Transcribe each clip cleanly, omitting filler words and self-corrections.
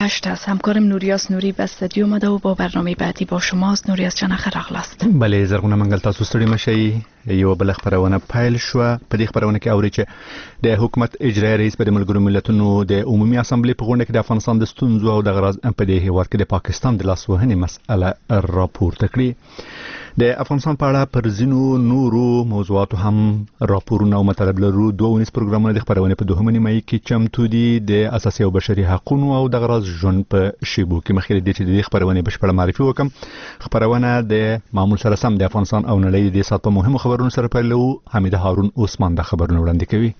است. همکارم نوریاس نوری به استودیو اومده و با برنامه بعدی با شماست. نوریاس جان خیرغل است. بله زرغونه منګل تاسو ستړي مشئ. یو بل خبرونه پیل شو. په دې خبرونه کې اوري چې د حکومت اجرایی رئیس په ملګرو ملتونو د عمومي اسامبلې په غونډه کې د افغانستان د ستونزو او د غرض په دې هیواد کې د پاکستان د لاسوهنې مسأله راپورته کړې. د افغانستان په اړه پر ځینو نورو موضوعاتو هم راپورونه او مطالب لرو. دوه ونیس پروګرامونه د خبرونه په دوهمه نیمه کې چمتو دي د اساسي او بشري حقوقو او د غرض ژوند په شیبو کې. مخکې د دې خبرونه بشپړه معرفي وکم. خبرونه د معمول سره سم د افغانستان او نړۍ د سات په مهمو خبرونو سره پیلو. حمید هارون عثمان د خبرونه وړاندې کوي.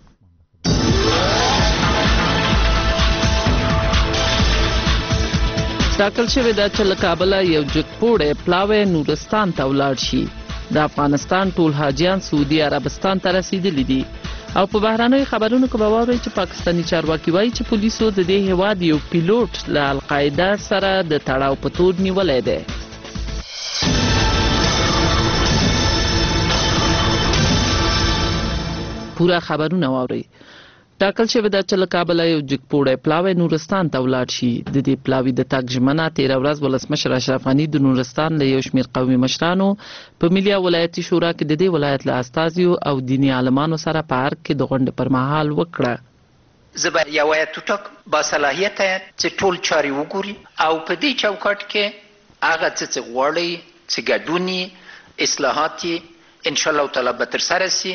ټاکل شوی دا چې له کابله یو جګپوړی پلاوی نورستان ته ولاړ شي. د افغانستان ټول حاجیان سعودي عربستان ته رسیدلي دي. او په بهراني خبرونو کې به واورئ چې پاکستاني چارواکي وایي چې پولیسو د دې هیواد یو پیلوټ له القاعده سره د تړاو په تور نیولی دی. پورا خبرونه واورئ. ټاکل شوی دا چې له کابله یو جګپوړی پلاوی نورستان ته ولاړ شي. د دې پلاوي د تګ ژمنه 13 ورځ ولسمشر اشرف غني د نورستان له یو شمېر قومي مشرانو په ملي ولایتي شورا کې د دې ولایت له استازیو او دیني عالمانو سره په ارګ کې د غونډې پر مهال وکړه. زبر یو ټوټک با صلاحیت چې ټول چاري وګوري او په دې چوکاټ کې هغه څه غوړي چې ګډونی اصلاحات ان شاء الله تعالی به تر سره شي.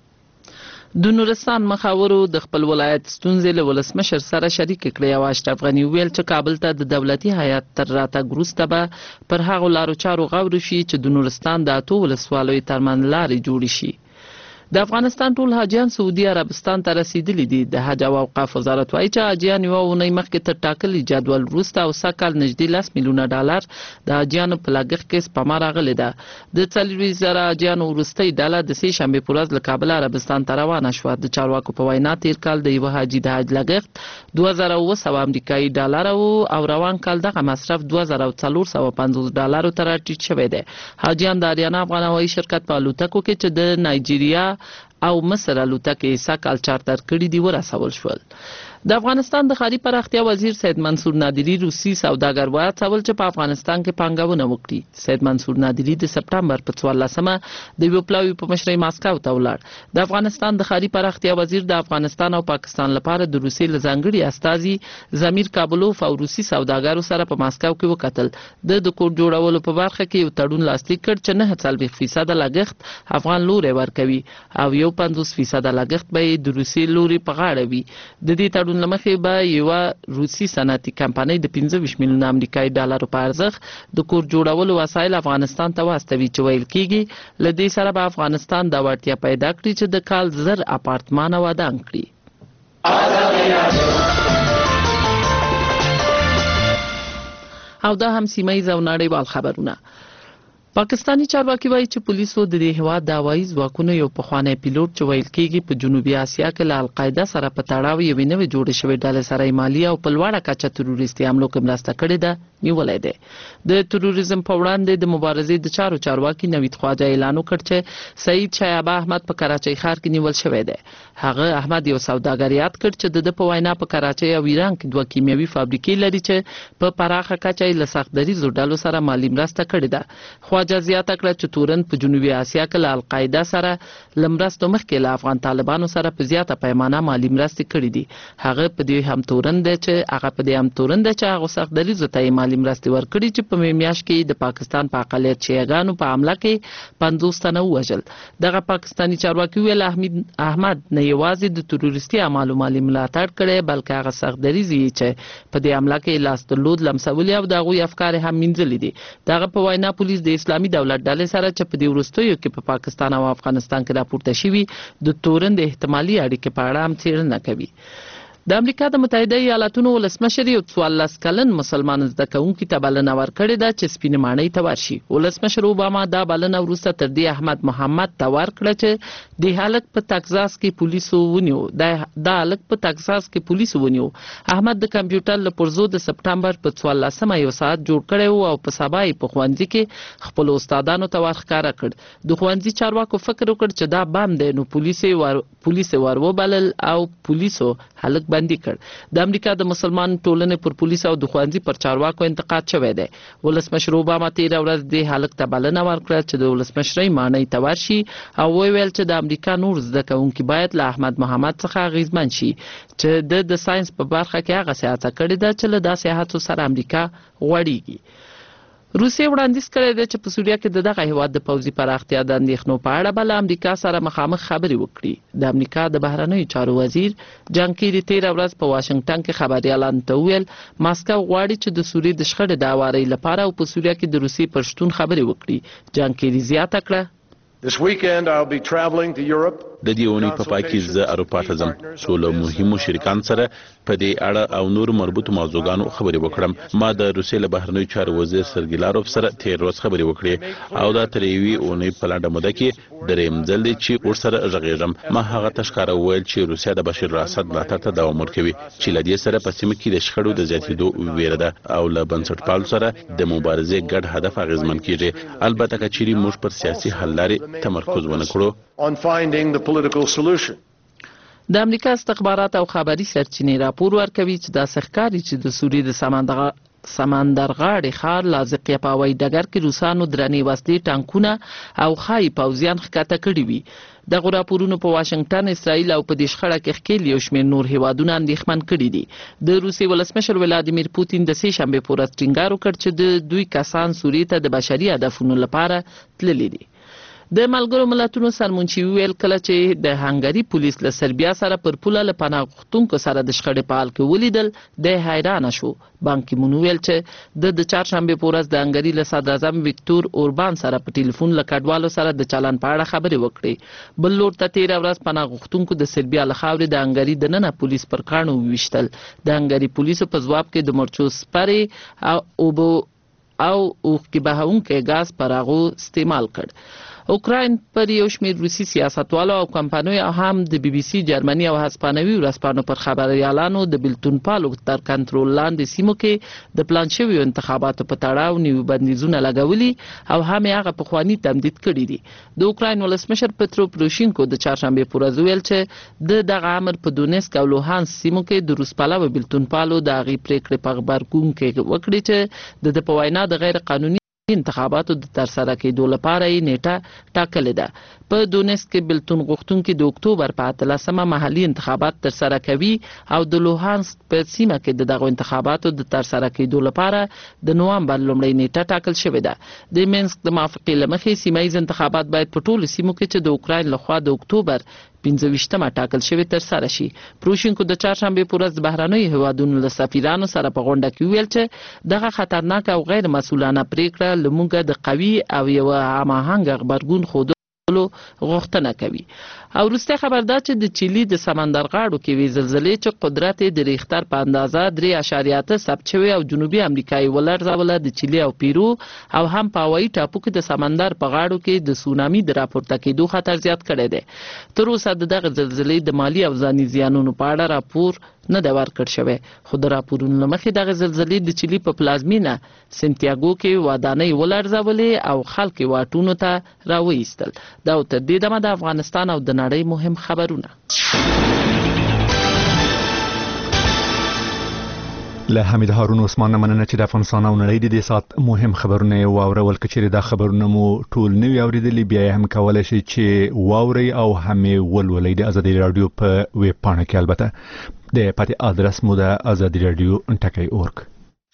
د نورستان مخاورو د خپل ولایت ستونزې له ولسمشر سره شریک کړې او اشرف غني ویل چې کابل ته د دولتي هیات تر راتګ وروسته به پر هغو لارو چارو غور وشي چې د نورستان د 8 ولسوالیو ترمنځ لارې جوړې شي. د افغانستان ټول حاجیان سعودي عربستان ته رسیدلي دي. د حج او اوقاف وزارت وایي چې حاجیان یوه اونۍ مخکې تر ټاکلي جدول وروسته او سږکال نږدې 10 میلیونه ډالر د حاجیانو په لګښت کې سپما راغلې ده. د 40,000 حاجیانو وروستۍ ډله د سې شنبې په ورځ له کابل عربستان ته روانه شوه. د چارواکو په وینا تیر کال د یوه حاجي د حج لګښت 2700 امریکایي ډالر او روان کال دغه مصرف 2450 ډالرو ته راټیټ شوی دی. حاجیان د اریانا افغان هوایي شرکت په الوتکو کې چې د نایجیریا او مصر الوتکې سږکال چارتر کړي دي ورسول شول. د افغانستان د ښاري پراختیا وزیر سید منصور نادری روسي سوداګر وهڅول چې په افغانستان کې پانګونه وکړي. سید منصور نادری د سپټمبر په 14مه د یو پلاوي په مشرۍ ماسکو ته ولاړ. د افغانستان د ښاري پراختیا وزیر د افغانستان او پاکستان لپاره د روسي له ځانګړي استازي زمیر کابلوف او روسي سوداګرو سره په ماسکو کې وکتل. د کور جوړولو په برخه کې یو تړون لاسلیک کړ چې 9.4% لګښت افغان لوري ورکوي او 50% لګښت به د روسي لوري په غاړه وي. د دې تړون لمخې به یو روسي صنعتي کمپنۍ د 25 میلیونه امریکایي ډالرو په ارزښت د کور جوړولو وسایل افغانستان ته واستوي چې ویل کېږي له دې سره به افغانستان دا وړتیا پیدا کړي چې د کال 1000 اپارتمانه ودان کړي. او دا هم سیمه ییز او نړیوال خبرونه. پاکستانی چارواکي وایي چې پولیسو د دې هیواد د هوایي ځواکونو یو پخوانی پیلوټ چې ویل کېږي په جنوبي اسیا کې له القاعده سره په تړاو یوې نوې جوړې شوې ډلې سره مالي او په لوړه کچه تروریستي حملو کې مرسته کړې ده نیولی دی. د تروریزم په وړاندې د مبارزې د چارو چارواکي نوید خواجه اعلان وکړ چې سعید شایابه احمد په کراچۍ ښار کې نیول شوی دی. هغه احمد یو سوداګر یاد کړ چې د په وینا په کراچۍ او ایران کې 2 کیمیاوي فابریکې لري چې په پراخه کچه له سختدریزو ډلو سره مالي مرسته کړې ده. خواجه زیاته کړه چې تورن په جنوبي اسیا کې له القاعده سره لمرستو مخکې له افغان طالبانو سره په زیاته پیمانه مالي مرستې کړې دي. هغه په دې هم تورن دی چې هغه سختدریزو ته مالي مرستې ورکړي چې په میاشت کې د پاکستان په اقلیت شیعاګانو په حمله کې 50 تنه ووژل. دغه پاکستانی چارواکي ویل احمد نه یوازې د تروریستي اعمالو مالي ملاتړ کړي بلکې هغه سختدریزي چې په دې حمله کې لاس درلود لمسولي او دغه افکار هم منځلي دي. دغه په وینا پولیس د اسلامي دولت ډلې سره چې په دې وروستیو کې په پاکستان او افغانستان کې راپورته شوي د تورن د احتمالي اړیکې په اړه هم څېړنه کوي. د امریکا د متحده ایالاتونو ولسمشر یو 14 کلن مسلمان زده کوونکي ته بلنه ورکړې ده چې سپینې ماڼۍ ته ورشي. ولسمشر اوباما دا بلنه وروسته تر دې احمد محمد ته ورکړه چې د هلک په تکزاس کې پولیسو ونیو. احمد د کمپیوټر له پرزو د سپټمبر په 14مه یو ساعت جوړ کړی او په سبا یې په ښوونځي کې خپل استادانو ته ورښکاره کړ. د ښوونځي چارواکو فکر وکړ چې دا بم دی نو پولیس ور وبلل او پولیسو هلک بندي کړ. د امریکا د مسلمان ټولنې پر پولیس او د ښوونځي پر چارواکو انتقاد شوی دی. ولسمشر اوباما تیر ورځ د هلک ته بلنه ورکړه چې د ولسمشرۍ ماڼۍ ته ورشي او ویل چې د امریکا نور زده کوونکي باید له احمد محمد څخه اغیزمن شي چې د ساينس په برخه کې هغه سیاست کړی دی چې له داسې هڅو سره امریکا غوړیږي. روسیې وړاندیز کړی دی چې په سوریه کې دغه هیواد د پوځي پراختیا د اندېښنو په اړه بل امریکا سره مخامخ خبرې وکړي. د امریکا د بهرنیو چارو وزیر جان کیری تیر ورځ په واشنگټن کې خبريالانو ته ویل ماسکو غواړي چې د سوریې د شخړې د اواري لپاره او په سوریه کې د روسیې پر شتون خبرې وکړي. جان کیری زیاته کړه This weekend I'll be traveling to Europe. د دې اونۍ په پای کې زه اروپا ته ځم څو له مهمو شریکانو سره په دې اړه او نور مربوط موضوعاتو خبرې وکړم. ما د روسیې له بهرنیو چارو وزیر سرګی لاروف سره تیر ورځ خبرې وکړې او دا تر یوې اونۍ په لنډه موده کې دریم ځل دی چې ورسره غږیږم. ما هغه تشکاره ویل چې روسیا د بشیر الاسد ملاتړ ته دوام ورکوي چې له دې سره په سیمه کې د شخړو د زیاتېدو ویره ده او له بنسټپالو سره د مبارزې ګډ هدف اغیزمن کیږي. البته کچېرې موږ پر سیاسي حل لارې تمرکز ونه کړو. On finding the political solution. د امریکا استخبارات او خبري سرچینې راپور ورکوي چې دا ښکاري چې د سوریې د سمندرغاړي ښار لازقیه په هوایي ډګر کې روسانو درنې وسلې ټانکونه او خای پوځیان ښکته کړي وي. دغه راپورونو په واشنگټن، اسرائیل او په دې شخړه کې ښکېل یو شمېر نور هیوادونه اندېښمن کړي دي. د روسیې ولسمشر ولادیمیر پوتین د سې شنبې په ورځ ټینګار وکړ چې د دوی کسان سوریې ته د بشري هدفونو لپاره تللي دي. د ملګرو ملتونو سرمنشي ویل کله چې د هنګري پولیس له سربیا سره پر پوله له پناه غوښتونکو سره د شخړې په حال کې ولیدل د حیرانه شو. بان کی مون ویل چې د چهارشنبه په ورځ د هنګري له صدر اعظم ویکتور اوربان سره په ټلیفون له کډوالو سره د چلن په اړه خبرې وکړې. بل لور ته تیر ورځ پناه غوښتونکو د سربیا له خاورې د هنګري د ننه پولیس پر کاڼو ویشتل. د هنګري پولیسو په ځواب کې د مرچو سپری او اوخکې بهونکې غاز پر هغو استعمال کړ. اوکراین پر یو شمېر روسي سیاستوالو او کمپانیو هم د بي بي سي جرمني او هسپانوي ورځپاڼو پر خبريالانو د بیلتون پالو تر کنټرول لاندې سیمو کې د پلان شویو انتخاباتو په تړاو نیو بندیزونه لګولي او هم هغه پخوانی تمدید کړي دي. د اوکراین ولسمشر پترو پروشینکو د چهارشنبه په ورځ ویل چې دغه امر په دونیسک او لوهانس سیمو کې د روس پالو بیلتون پالو د غي پریکړې په خبرګون کې وکړي چې د پوینا د غیر قانوني انتخاباتو د ترسره کېدو لپاره یې نیټه ټاکلې ده. په دونیسک کې بیلتون غوښتونکي د اکتوبر په 18مه محلي انتخابات ترسره کوي او د لوهانسک په سیمه کې دغه انتخاباتو د ترسره کېدو لپاره د نوامبر لومړۍ نیټه ټاکل شوې ده. د مینسک د موافقې له مخې سیمایي انتخابات باید په ټولو سیمو کې چې د اوکراین لخوا د اکتوبر 15مه ټاکل شوی تر سره شي. پروشینکو د چهارشنبه په ورځ بهرنیو هیوادونو له سفیرانو سره په غونډه کې ویل چې دغه خطرناک او غیر مسؤلانه پریکړه لمونږه د قوي او یو هماهنګ خبرګون خود غوښتنه کوي. او وروسته خبر ده چې د چيلي د سمندرغاړو کې وی زلزلې چې قدرت د ریختر په اندازه 3.8 ثبت شوی او جنوبي امریکای ولړزوله د چيلي او پیرو او هم په هوایي ټاپو کې د سمندر په غاړو کې د سونامي د راپورته کېدو خطر زیات کړی دی. تر اوسه دغه زلزلې د مالی او ځاني زیانونو په اړه راپور نه دی ورکړ شوی. خو د راپورونو مخې دغه زلزلې د چيلي په پلازمینه سنتیاګو کې ودانۍ ولړزولې او خلک واټونو ته راوېستل. دا تر دې دمه د افغانستان او د نړۍ مهم خبرونه. له حمید هارون عثمان مننه چې د افغانستان او نړۍ د دې سات مهم خبرونه واورول. کچېره دا خبرونه مو ټول نوي اوریدلې بیا هم کولای شئ چې واوري او هم ولولئ د ازادي رادیو په ویب پاڼه کې. البته د پاتې ادرس مو د ازادي رادیو ټکی.org.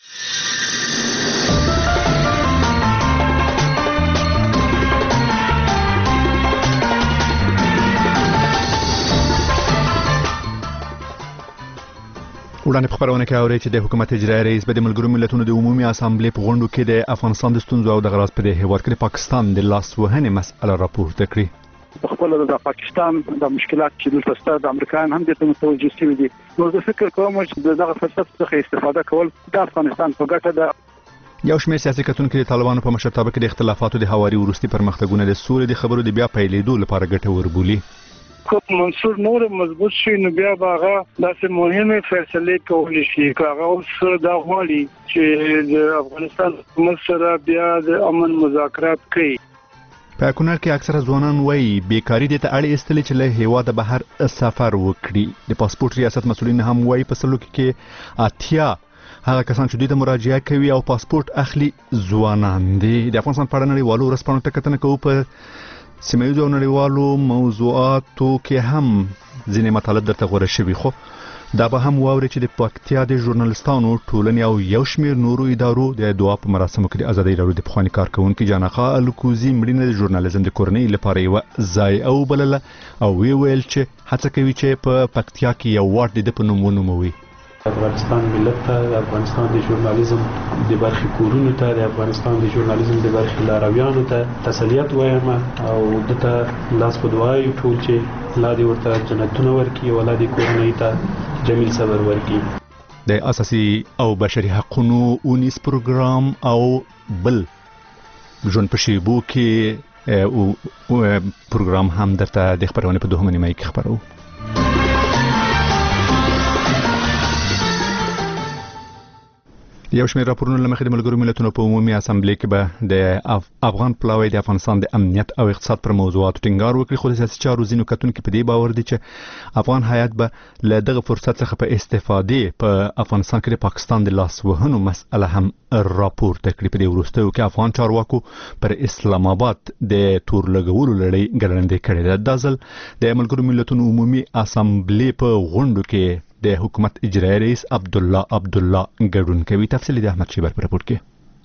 وړاندې په خبرونه کې اوري چې د حکومت اجرایي رئیس به د ملګرو ملتونو د عمومي اسامبلې په غونډو کې د افغانستان د ستونزو او د غراض په هیواد کې پاکستان د لاس وهنې مسأله راپورته کړي. خپل د پاکستان د مشکلات چې دلته ستاسو د امریکایان هم د متوجه شوي دي. نو زه فکر کوم چې دغه فرصت څخه استفاده کول د افغانستان په ګټه ده. یو شمېر سیاسي کتونکو د طالبانو په مشرتابه کې د اختلافاتو د هواري وروستي پرمختګونه د سولې د خبرو د بیا پیلېدو لپاره ګټور بولي. کوم منصور نور مضبوط شي نو بیا هغه داسې مهمه فیصله کولی شي. هغه اوس دا غواړي چې د افغانستان حکومت سره بیا د امن مذاکرات کوي. په کونړ کې اکثره ځوانان وایي بیکاری د ته اړ ایستلې چې له هیواده بهر سفر وکړي. د پاسپورت ریاست مسؤلین هم وایي په سلوک کې اتیا هغه کسان چې دوی ته مراجعه کوي او پاسپورت اخلي ځوانان دي. د افغانستان په اړه نړیوالو ورځپاڼو ته کتنه کوو. په سیمه ییزو او نړیوالو موضوعاتو کې هم ځینې مطالب درته غوره شوي، خو دا به هم واوري چې د پکتیا د ژورنالستانو ټولنې او یو شمېر نورو ادارو د دعا په مراسمو کې د ازادۍ راډیو د پخواني کارکونکي جانقا الکوزي مړینه د ژورنالیزم د کورنۍ لپاره یوه ضایعه وبلله او ویل چې هڅه کوي چې په پکتیا کې یو واټ د په نوم ونوموي. افغانستان ملت ته، د افغانستان د ژورنالیزم د برخې کورونو ته، د افغانستان د ژورنالیزم د برخې لارویانو ته تسلیت وایم او دته لاس په دعا یو ټول چې الله دې ورته جنتونه ورکړي او الله دې کورنۍ ته جمیل صبر ورکړي. د اساسي او بشري حقوقو اونیس پروګرام او بل ژوند په شیبو کې پروګرام هم درته د خبرونه په دوهمه نیمه کې خبرو. یو شمېر راپورونه لمخې د ملګرو ملتونو په عمومي اسامبلې کې به د افغان پلاوی د افغانستان د امنیت او اقتصاد پر موضوعاتو ټینګار وکړي، خو د سیاسي چارو ځینو کتونکو په دې باور دي چې افغان هیات به له دغه فرصت څخه په استفادې په افغانستان کې د پاکستان د لاس وهنو مسأله هم راپورته کړي. په دې وروستیو کې افغان چارواکو پر اسلام آباد د تور لګولو لړۍ ګړندۍ کړې ده. دا ځل د ملګرو ملتونو عمومي اسامبلې په غونډو کې د حکومت اجرایی رئیس عبدالله ګډون کوي. تفصیل د احمد شیبر په راپور کې.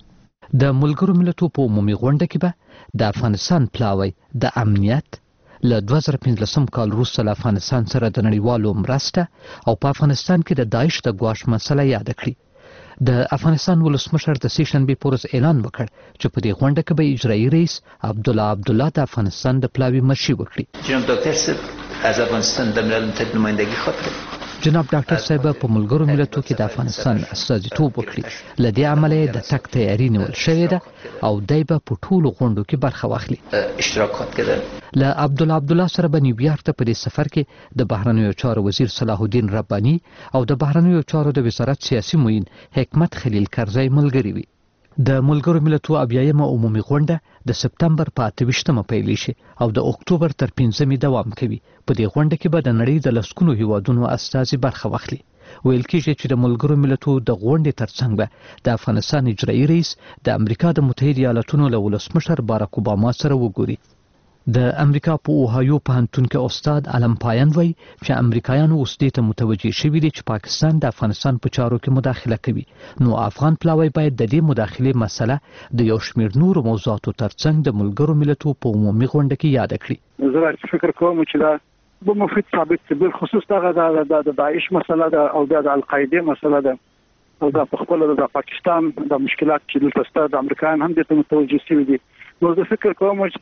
د ملګرو ملتونو په عمومي غونډه کې به د افغانستان پلاوی د امنیت له 2015 کال وروسته له افغانستان سره د نړیوالو مرسته او په افغانستان کې د داعش د ګواښ مسله یاد کړي. د افغانستان ولسمشر د سیشنبه پورز اعلان وکړ چې په دې غونډه کې به اجرایی رئیس عبدالله د افغانستان د پلاوی مشري وکړي. جناب ډاکټر صاحب از افغانستان د ملل متحد نمایندګي خاطر جناب ډاکټر صاحب په ملګرو ملتونو کې د افغانستان استازیتوب وکړي. له دې عمله د تک تیاری نیول شوې ده او دای په ټولو غونډو کې برخه واخلي. اشتراکات کړل. له عبدالله سره به نیویارک ته په دې سفر کې د بهرنیو چارو وزیر صلاح الدین رباني او د بهرنیو چارو د وزارت سیاسي معین حکمت خلیل کرزی ملګري وي. د ملګرو ملتونو اویایمه عمومي غونډه د سپتمبر په 28مه پیل شي او د اکتوبر تر 5مې دوام کوي. په دې غونډه کې به د نړۍ د لسګونو هیوادونو استازي برخه واخلي. ویل کېږي چې د ملګرو ملتونو د غونډې ترڅنګ به د افغانستان اجرایی رئیس د امریکا د متحده ایالاتونو له ولسمشر باراک اوباما سره وګوري. د امریکا په اوهایو پوهنتون کې استاد علم پایان وایي چې امریکایانو اوس دې ته متوجه شوي دي چې پاکستان د افغانستان په چارو کې مداخله کوي، نو افغان پلاوی باید د دې مداخلې مسله د یو شمېر نورو موضوعاتو ترڅنګ د ملګرو ملتونو په عمومي غونډه کې یاد کړي. زه فکر کوم چې دا به مفید ثابت شي، بالخصوص دغه د داعش مسله ده او د القاعده مسله ده او د خپل د پاکستان د مشکلات چې دلته ستاسو د امریکایان هم د متوجه شوي دي. نو زه فکر کوم چې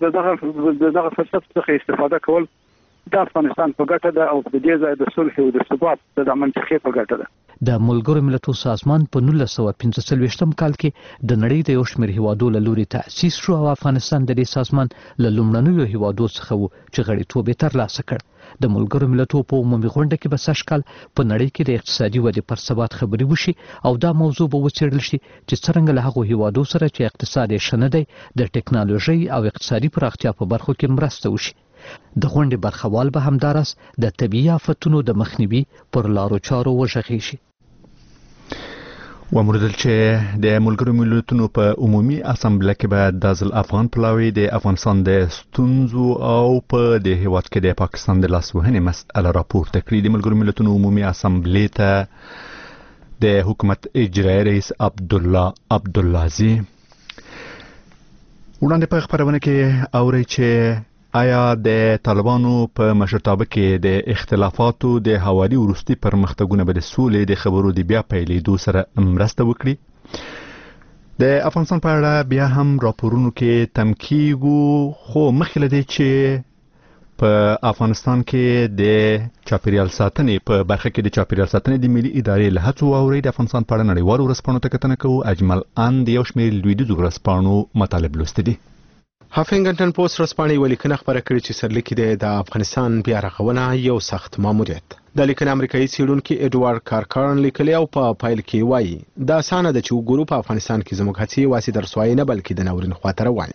دغه فرصت څخه استفاده کول د افغانستان په ګټه ده او د دې ځای د صلح او د ثبات د منطقې په ګټه ده. د ملګرو ملتونو سازمان په 1945 کال کې د نړۍ د یو شمېر هیوادو له لوري تأسیس شو او افغانستان د دې سازمان له لومړنیو هیوادو څخه و چې غړیتوب یې ترلاسه کړ. د ملګرو ملتونو په عمومي غونډه کې به سږ کال په نړۍ کې د اقتصادي ودې پر ثبات خبرې وشي او دا موضوع به وڅېړل شي چې څرنګه له هغو هیوادو سره چې اقتصاد یې ښه نه دی د ټکنالوژۍ او اقتصادي پراختیا په برخو کې مرسته وشي. د غونډې برخوال به همداراز د طبیعي آفتونو د مخنیوي پر لارو چارو وغږیږي شي. وموردل چې د ملګرو ملتونو په عمومي اسامبله کې به د ځل افغان پلاوی د افغانستان د ستونزو او په د هیواد کې د پاکستان د لاس وهنې مسأله راپورته کړي. د ملګرو ملتونو عمومي اسامبلې ته د حکومت اجرایی رئیس عبدالله وړاندې په خبرونه کې اوري چې آیا د طالبانو په مشرتابه کې د اختلافاتو د حوالي وروستي پرمختګونه به د سولې د خبرو د بیا پیلېدو سره مرسته وکړي. د افغانستان په اړه بیا هم راپورونو کې تم کیږي، خو مخکې له دې چې په افغانستان کې د چاپیریال ساتنې په برخه کې د چاپیریال ساتنې د ملي ادارې له هڅو اوري د افغانستان په اړه نړیوالو ورځپاڼو ته کتنه کوو. اجمل ان د یو شمېر لویدیځو ورځپاڼو مطالب لوستي دي. هافنګټن پوسټ ورځپاڼې ولیکنه خبره کړې چې سرلیکي د افغانستان بیا رغونه یو سخت ماموریت. د لیکنې امریکایي څېړونکي ایډوارډ کارکارن لیکلي او په پایل کې وایي دا اسانه ده چې وګورو په افغانستان کې زموږ هڅې واسي د رسوایي نه بلکې د ناورین خواته روانې دي.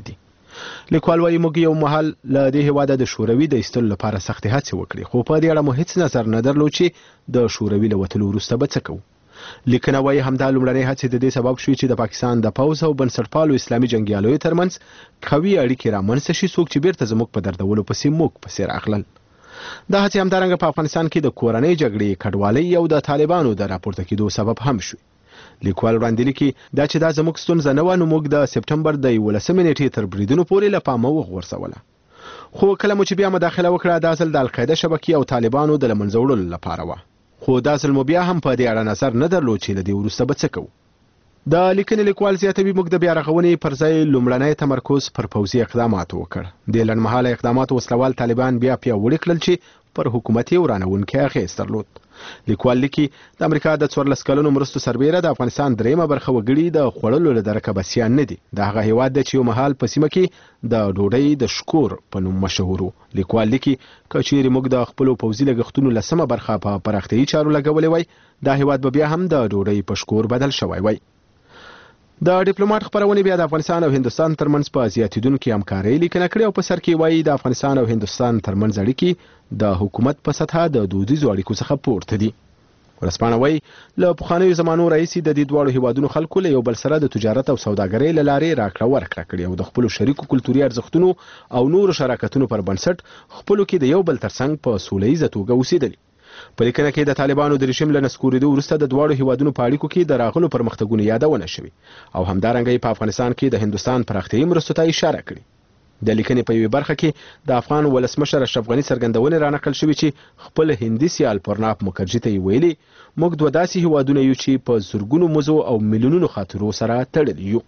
لیکوال وايي موږ یو مهال له دې هیواده د شوروي د ایستلو لپاره سختې هڅې وکړې، خو په دې اړه مو هیڅ نظر نه درلود چې د شوروي له وتلو وروسته به څه کوو. لیکنه وايي همدا لومړنۍ هڅې د دې سبب شوې چې د پاکستان د پوځ او بنسټپالو اسلامي جنګیالیو ترمنځ قوي اړیکې رامنځته شي، څوک چې بیرته زموږ په دردولو پسې موږ پسې راغلل. دا هڅې همدارنګه په افغانستان کې د کورنۍ جګړې کډوالۍ او د طالبانو د راپورته کېدو سبب هم شوې. لیکوال وړاندې لیکي دا چې دا زموږ ستونزه نه وه، نو موږ د سپټمبر د 11 نیټې تر بریدونو پورې له پامه وغورځوله. خو کله مو چې بیا مداخله وکړه دا ځل د القاعده شبکې او طالبانو د له منځه وړلو لپاره وه، خو دا ځل مو بیا هم په دې اړه نظر نه درلود چې له دې وروسته به څه کوو. د لیکنې لیکوال زیاتوي موږ د بیا رغونې پر ځای لومړنی تمرکز پر پوځي اقداماتو وکړ. د لنډمهاله اقداماتو وسلوال طالبان بیا پیاوړي کړل چې پر حکومت یې ورانوونکی اغېز درلود. لیکوال لیکي د امریکا د 14 کلونو مرستو سربیره د افغانستان دریمه برخه وګړي د خوړلو له درکه بسیان نه دي. د هغه هیواد دی چې یو مهال په سیمه کې د ډوډۍ د شکور په نوم مشهور و. لیکوال لیکي که چیرې موږ د خپلو پوځي لګښتونو لسمه برخه په پراختیایي چارو لګولې وای، دا هیواد به بیا هم د ډوډۍ په شکور بدل شوی وای. د ډیپلوماټ خبرونه بیا د افغانستان او هندستان ترمنځ په زیاتیدونکو همکارۍ لیکنه کړې او په سر کې وایي د افغانستان او هندستان ترمنځ اړیکې د حکومت په سطحه د دودیزو اړیکو څخه پورته دي. ورسپانه وایي له پخوانیو زمانو راهیسې د دې دواړو هیوادونو خلکو له یو بل سره د تجارت او سوداګرۍ له لارې راکړه ورکړه کړې او د خپلو شریکو کلتوري ارزښتونو او نورو شراکتونو پر بنسټ خپلو کې د یو بل ترڅنګ په سوله ییزه توګه اوسېدلي. په لیکنه کې د طالبانو د رژیم له نسکورېدو وروسته د دواړو هیوادونو په اړیکو کې د راغلو پرمختګونو یادونه شوې او همدارنګه په افغانستان کې د هندستان پراختیایي مرستو ته اشاره کړې. د لیکنې په یوې برخه کې د افغان ولسمشر اشرف غني څرګندونې رانقل شوې چې خپل هندي سیال پرناپ مکرجي ته یې ویلي موږ دوه داسې هیوادونه یو چې په زرګونو مزو او میلیونونو خاطرو سره تړلي یو.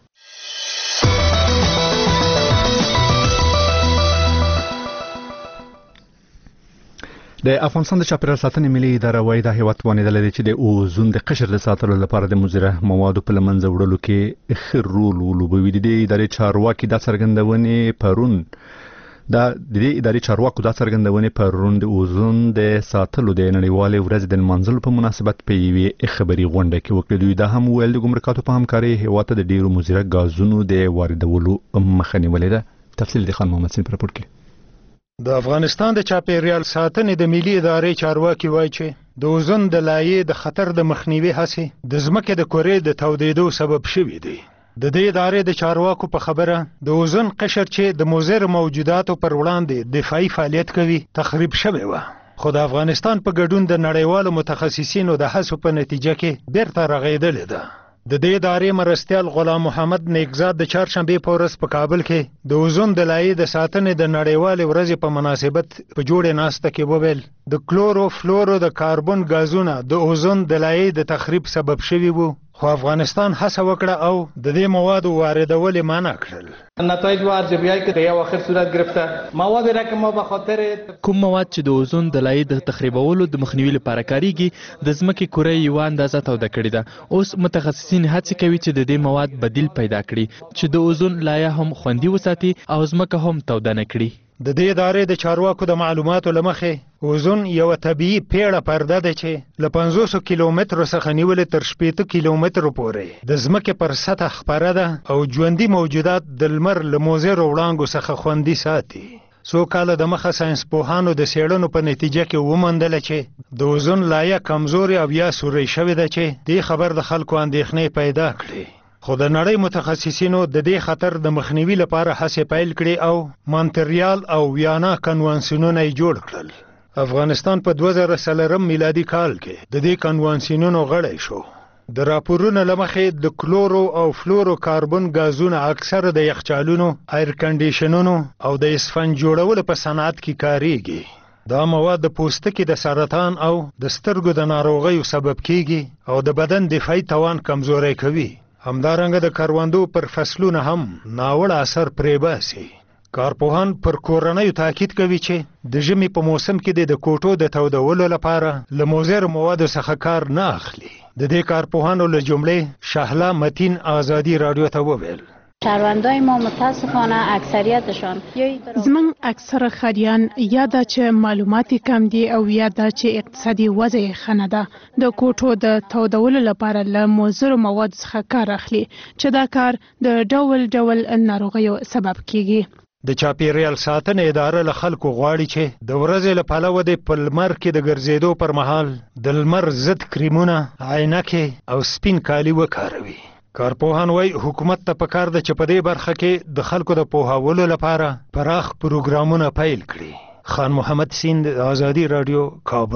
د افغانستان د چاپیریال ساتنې ملي اداره وايي دا هیواد توانیدلی دی چې د اوزون د قشر د ساتلو لپاره د مضره موادو په له منځه وړلو کې ښه رول ولوبوي. د دې ادارې چارواکي دا څرګندونې پرون د اوزون د ساتلو د نړیوالې ورځې د لمانځلو په مناسبت په یوې خبري غونډه کې وکړه. دوی دا هم ویل د ګمرکاتو په همکارۍ هیواد ته د ډیرو مضره غازونو د واردولو مخه نیولې ده. تفصیل د خان محمد سین پر راپور کې. د افغانستان د چاپیریال ساتنې د ملي ادارې چارواکي وایي چې د اوزون د لایې د خطر د مخنیوي هڅې د ځمکې د کرې د تودېدو سبب شوي دي. د دې ادارې د چارواکو په خبره د اوزون قشر چې د مضر موجوداتو پر وړاندې دفاعي فعالیت کوي تخریب شوی و، خو د افغانستان په ګډون د نړیوالو متخصصینو د هڅو په نتیجه کې بیرته رغېدلې ده. د دې ادارې مرستیال غلام محمد نیکزاد د چهارشنبې په ورځ په کابل کې د اوزون د لایې د ساتنې د نړیوالې ورځې په مناسبت په جوړې ناسته کې وویل د کلورو فلورو د کاربن غازونه د اوزون د لایې د تخریب سبب شوي وو، خو افغانستان هڅه وکړه او د دې موادو واردول یې منع کړل. نتایج و ارزیابی‌هایی که در اواخر صورت گرفته موادی را که ما به خاطر کوم مواد چې د اوزون د لایې د تخریبولو د مخنیوي لپاره کاریږي د ځمکې کره یو اندازه توده کړې ده. اوس متخصصین هڅه کوي چې د دې مواد بدیل پیدا کړي چې د اوزون لایه هم خوندي وساتي او ځمکه هم توده نه کړي. د دې ادارې د چارواکو د معلوماتو له مخې اوزون یو طبیعي پیړه پرده ده چې له 500 کیلومترو څخه نیولې تر 80 کیلومترو پورې د ځمکې پر سطح خپره ده او ژوندي موجودات د لمر له مضرو وړانګو څخه خوندي ساتي. څو کاله د مخه ساينس پوهانو د څېړنو په نتیجه کې وموندله چې د اوزون لایه کمزوري او یا سورۍ شوې ده چې دې خبر د خلکو اندېښنې پیدا کړې. خو د نړۍ متخصصینو د دې خطر د مخنیوي لپاره هڅې پیل کړې او مونټریال او ویانا کنوانسیونونه یې جوړ کړل. افغانستان په 2003 میلادي کال کې د دې کنوانسیونونو غړی شو. د راپورونو له مخې د کلورو او فلورو کاربن غازونه اکثر د یخچالونو، ایر کنډیشنونو او د اسفنج جوړولو په صنعت کې کاریږي. دا مواد د پوستکي د سرطان او د سترګو د ناروغیو سبب کیږي او د بدن دفاعي توان کمزوری کوي. همدارنګه د کروندو پر فصلونه هم ناوړه اثر پرې باسي. کارپوهان پر کورنیو تاکید کوي چې د ژمي په موسم کې د کوټو د تودولو لپاره له مضر موادو څخه کار نه اخلي. د دې کارپوهانو له جملې شهلا متین آزادي رادیو ته وویل شهروندای ما متاسفانه اکثریتشان زمون اکثر خاریان یا دا چې معلومات کم دي او یا دا چې اقتصادي وضع خنه ده د کوټو د تودولو لپاره له مضر مواد څخه کار اخلي چې دا کار د ډول ډول ناروغیو سبب کیږي. د چاپیریال ساتنې اداره له خلکو غواړي چې د ورځې له پلوه د په لمر کې د ګرځېدو پر مهال د لمر ضد کریمونه، عینکې او سپین کالي وکاروي. کارپوهان وایي حکومت ته پکار ده چې په دې برخه کې د خلکو د پوهاولو لپاره پراخ پروګرامونه پیل کړي. خان محمد سیند، آزادی رادیو، کابل.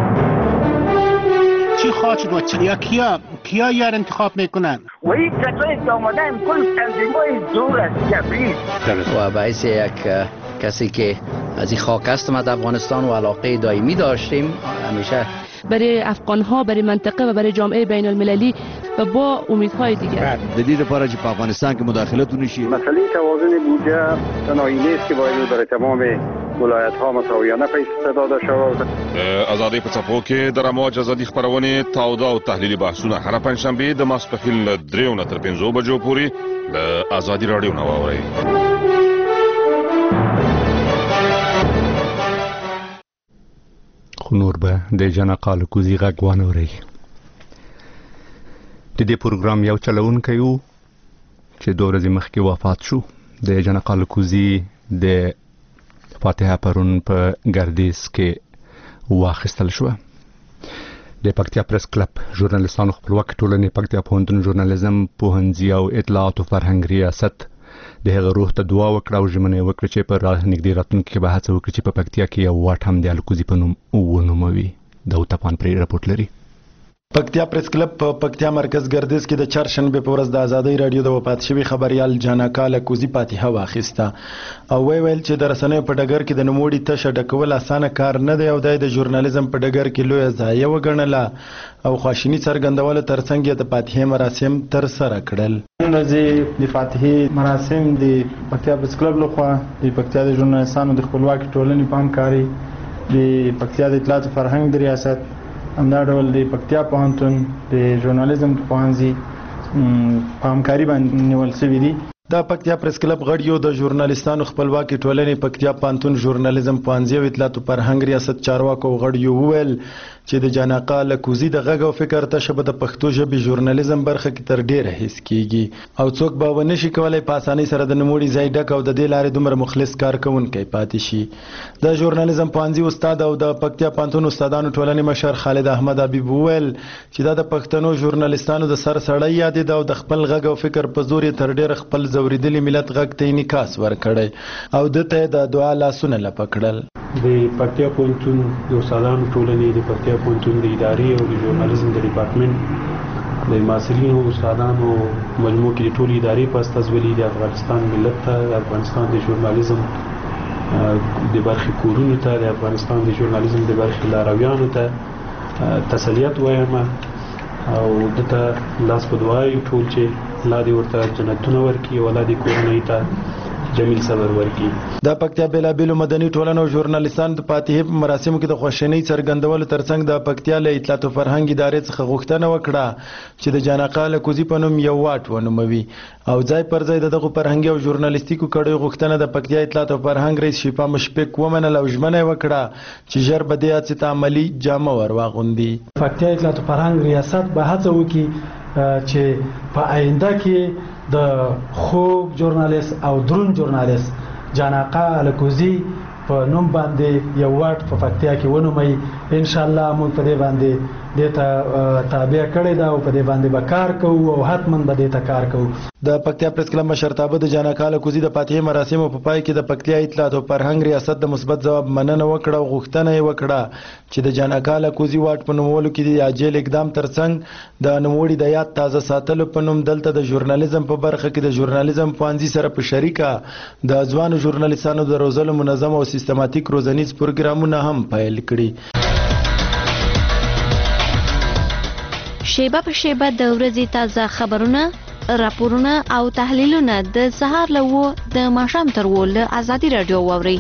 چی خواهد شد و کیا یار انتخاب میکنن؟ و این کسایی که آمدن کل تنظیمای دور از جبری و باعث یک کسی که از این خاک هستم از افغانستان و علاقه دائمی داشتیم همیشه برای افغانها، برای منطقه و برای جامعه بین المللی و با امیدهای دیگر. دلیل لپاره چې په افغانستان کې مداخلت ونشي. مسئله توازن بودجه تنهایی نیست که باید برای تمام ولایت‌ها مساویانه پیسې داده شود. ازادي په څپو کې د رموج ازادي خبرونه تاوده او تحلیلي بحثونه هر پنځشنبه د ماسپښین له 3 تر 5 بجو پورې د ازادي رادیو نو اورئ. خو نور به د جنقال کوزي غږ وانوري. د دې پروګرام یو چلوونکی و چې 2 ورځې مخکې وفات شو. د جنقال کوزي د فاتحه پرون په ګردیز کې واخیستل شو. د پکتیا پریس کلب ژورنالیستانو خپلواک ټولنې پکتیا پوهنتون ژورنالیزم پوهنځي او اطلاعات او فرهنګ ریاست د هغه روح ته دعا وکړه او ژمنه وکړه چې په نږدې راتلونکي کې به هڅه وکړي چې په پکتیا کې یو واټ هم د الکوزي په نوم ونوموي. د تپان پرې رپورټ لري. پکتیا پریس کلب په پکتیا مرکز ګردیز کې د چهارشنبه په ورځ د ازادي رادیو د وفات شوی خبريال جانکا لکوزي فاتحه واخیسته او ویل چې د رسنیو په ډګر کې د نوموړي تشه ډکول اسانه کار نه دی او د ژورنالیزم په ډګر کې لوی ځای وګڼله او خواشینی څرګندول ترڅنګ د فاتحه مراسم تر سره کړل. د فاتحه مراسم د پکتیا پریس کلب لخوا د پکتیا د ژورنالیستانو د خپلواک ټولنې په همکاري د پکتیا د اطلاعات او فرهنګ د ریاست همدا ډول د پکتیا پوهنتون د ژورنالیزم پوهنځي په همکاري باندې نیول شوي دي. د پکتیا پریس کلب غړیو د ژورنالیستانو خپلواکي ټولنې پکتیا پوهنتون ژورنالیزم پوهنځي او اطلاعات او فرهنګ ریاست چارواکو غړیو وویل چې د جانقا لکوزي د غږ او فکر تشبه د پښتو ژبې ژورنالیزم برخه کې تر ډیره هیڅ کیږي او څوک به ونشي کولای په اسانۍ سره د نوموړي ځای ډک او د دې لارې دومره مخلص کارکونکي پاتې شي. د ژورنالیزم پوهنځي استاد او د پکتیا پوهنتون استادانو ټولنې مشر خالد احمد حبیب وویل چې دا د پښتنو ژورنالیستانو د سر سړی یاد دی او د خپل غږ او فکر په زور یې تر ډیره خپل زوریدلي ملت غږ ته انعکاس ورکړی او دته د دعا لاسونه لپکړل. د پکتیا پوهنتون د استادانو ټولنې د پکتیا پوهنتون د ادارې او د ژورنالیزم د ډپارټمنټ د محصلینو استادانو مجموع کې ټولې ادارې په استازولي د افغانستان ملت ته د افغانستان د ژورنالیزم د برخې کورونو ته د افغانستان د ژورنالیزم د برخې لارویانو ته تسلیت وایم او دته لاس په دعا یو ټول چې الله دې ورته جنتونه ورکړي او الله دې کورنۍ ته جمیل صبر ورکړي. د پکتیا بیلابیلو مدني ټولنو او ژورنالیستانو د فاتحه په مراسمو کې د خوشحالۍ څرګندولو ترڅنګ د پکتیا له اطلاعات او فرهنګ ادارې څخه غوښتنه وکړه چې د جانقا لکوزي په نوم یو واټ ونوموي او ځای پر ځای دغه فرهنګي او ژورنالیستیکو کډوي غوښتنه د پکتیا اطلاعات او فرهنګ رئیس شفا مشفق ومنل او ژمنه وکړه چې ژر به دې هڅې ته عملي جامه ور واغوندي. پکتیا اطلاعات او فرهنګ ریاست به هڅه وکړي چې په آینده کې د خوب ژورنالیست او درون ژورنالیست جانقا لکوزي په نوم باندې یو واټ په پکتیا کې ونومي. ان شاء الله موږ په دې باندې دته تابع کړی دا او په دې باندې به کار کوو او حتما به دې کار کوو. د پکتیا پریس کلب مشرتابه د جانقا لکوزي د فاتحه مراسم په پای کې د پکتیا اطلاعات او فرهنګ ریاست د مثبت ځواب مننه وکړه او غوښتنه یې وکړه چې د جانقا لکوزي واټ په نومولو کې د عاجل اقدام ترڅنګ د نوموړي د یاد تازه ساتلو په نوم دلته د ژورنالیزم په برخه کې د ژورنالیزم پوهنځي سره په شریکه د ځوانو ژورنالیستانو د روزلو منظم او سیستماتیک روزنیز پروګرامونه هم پیل کړي. شیبه په شیبه د ورځې تازه خبرونه، راپورونه او تحلیلونه د سهار له 9 د ماښام تر 10 له ازادي رادیو واورئ.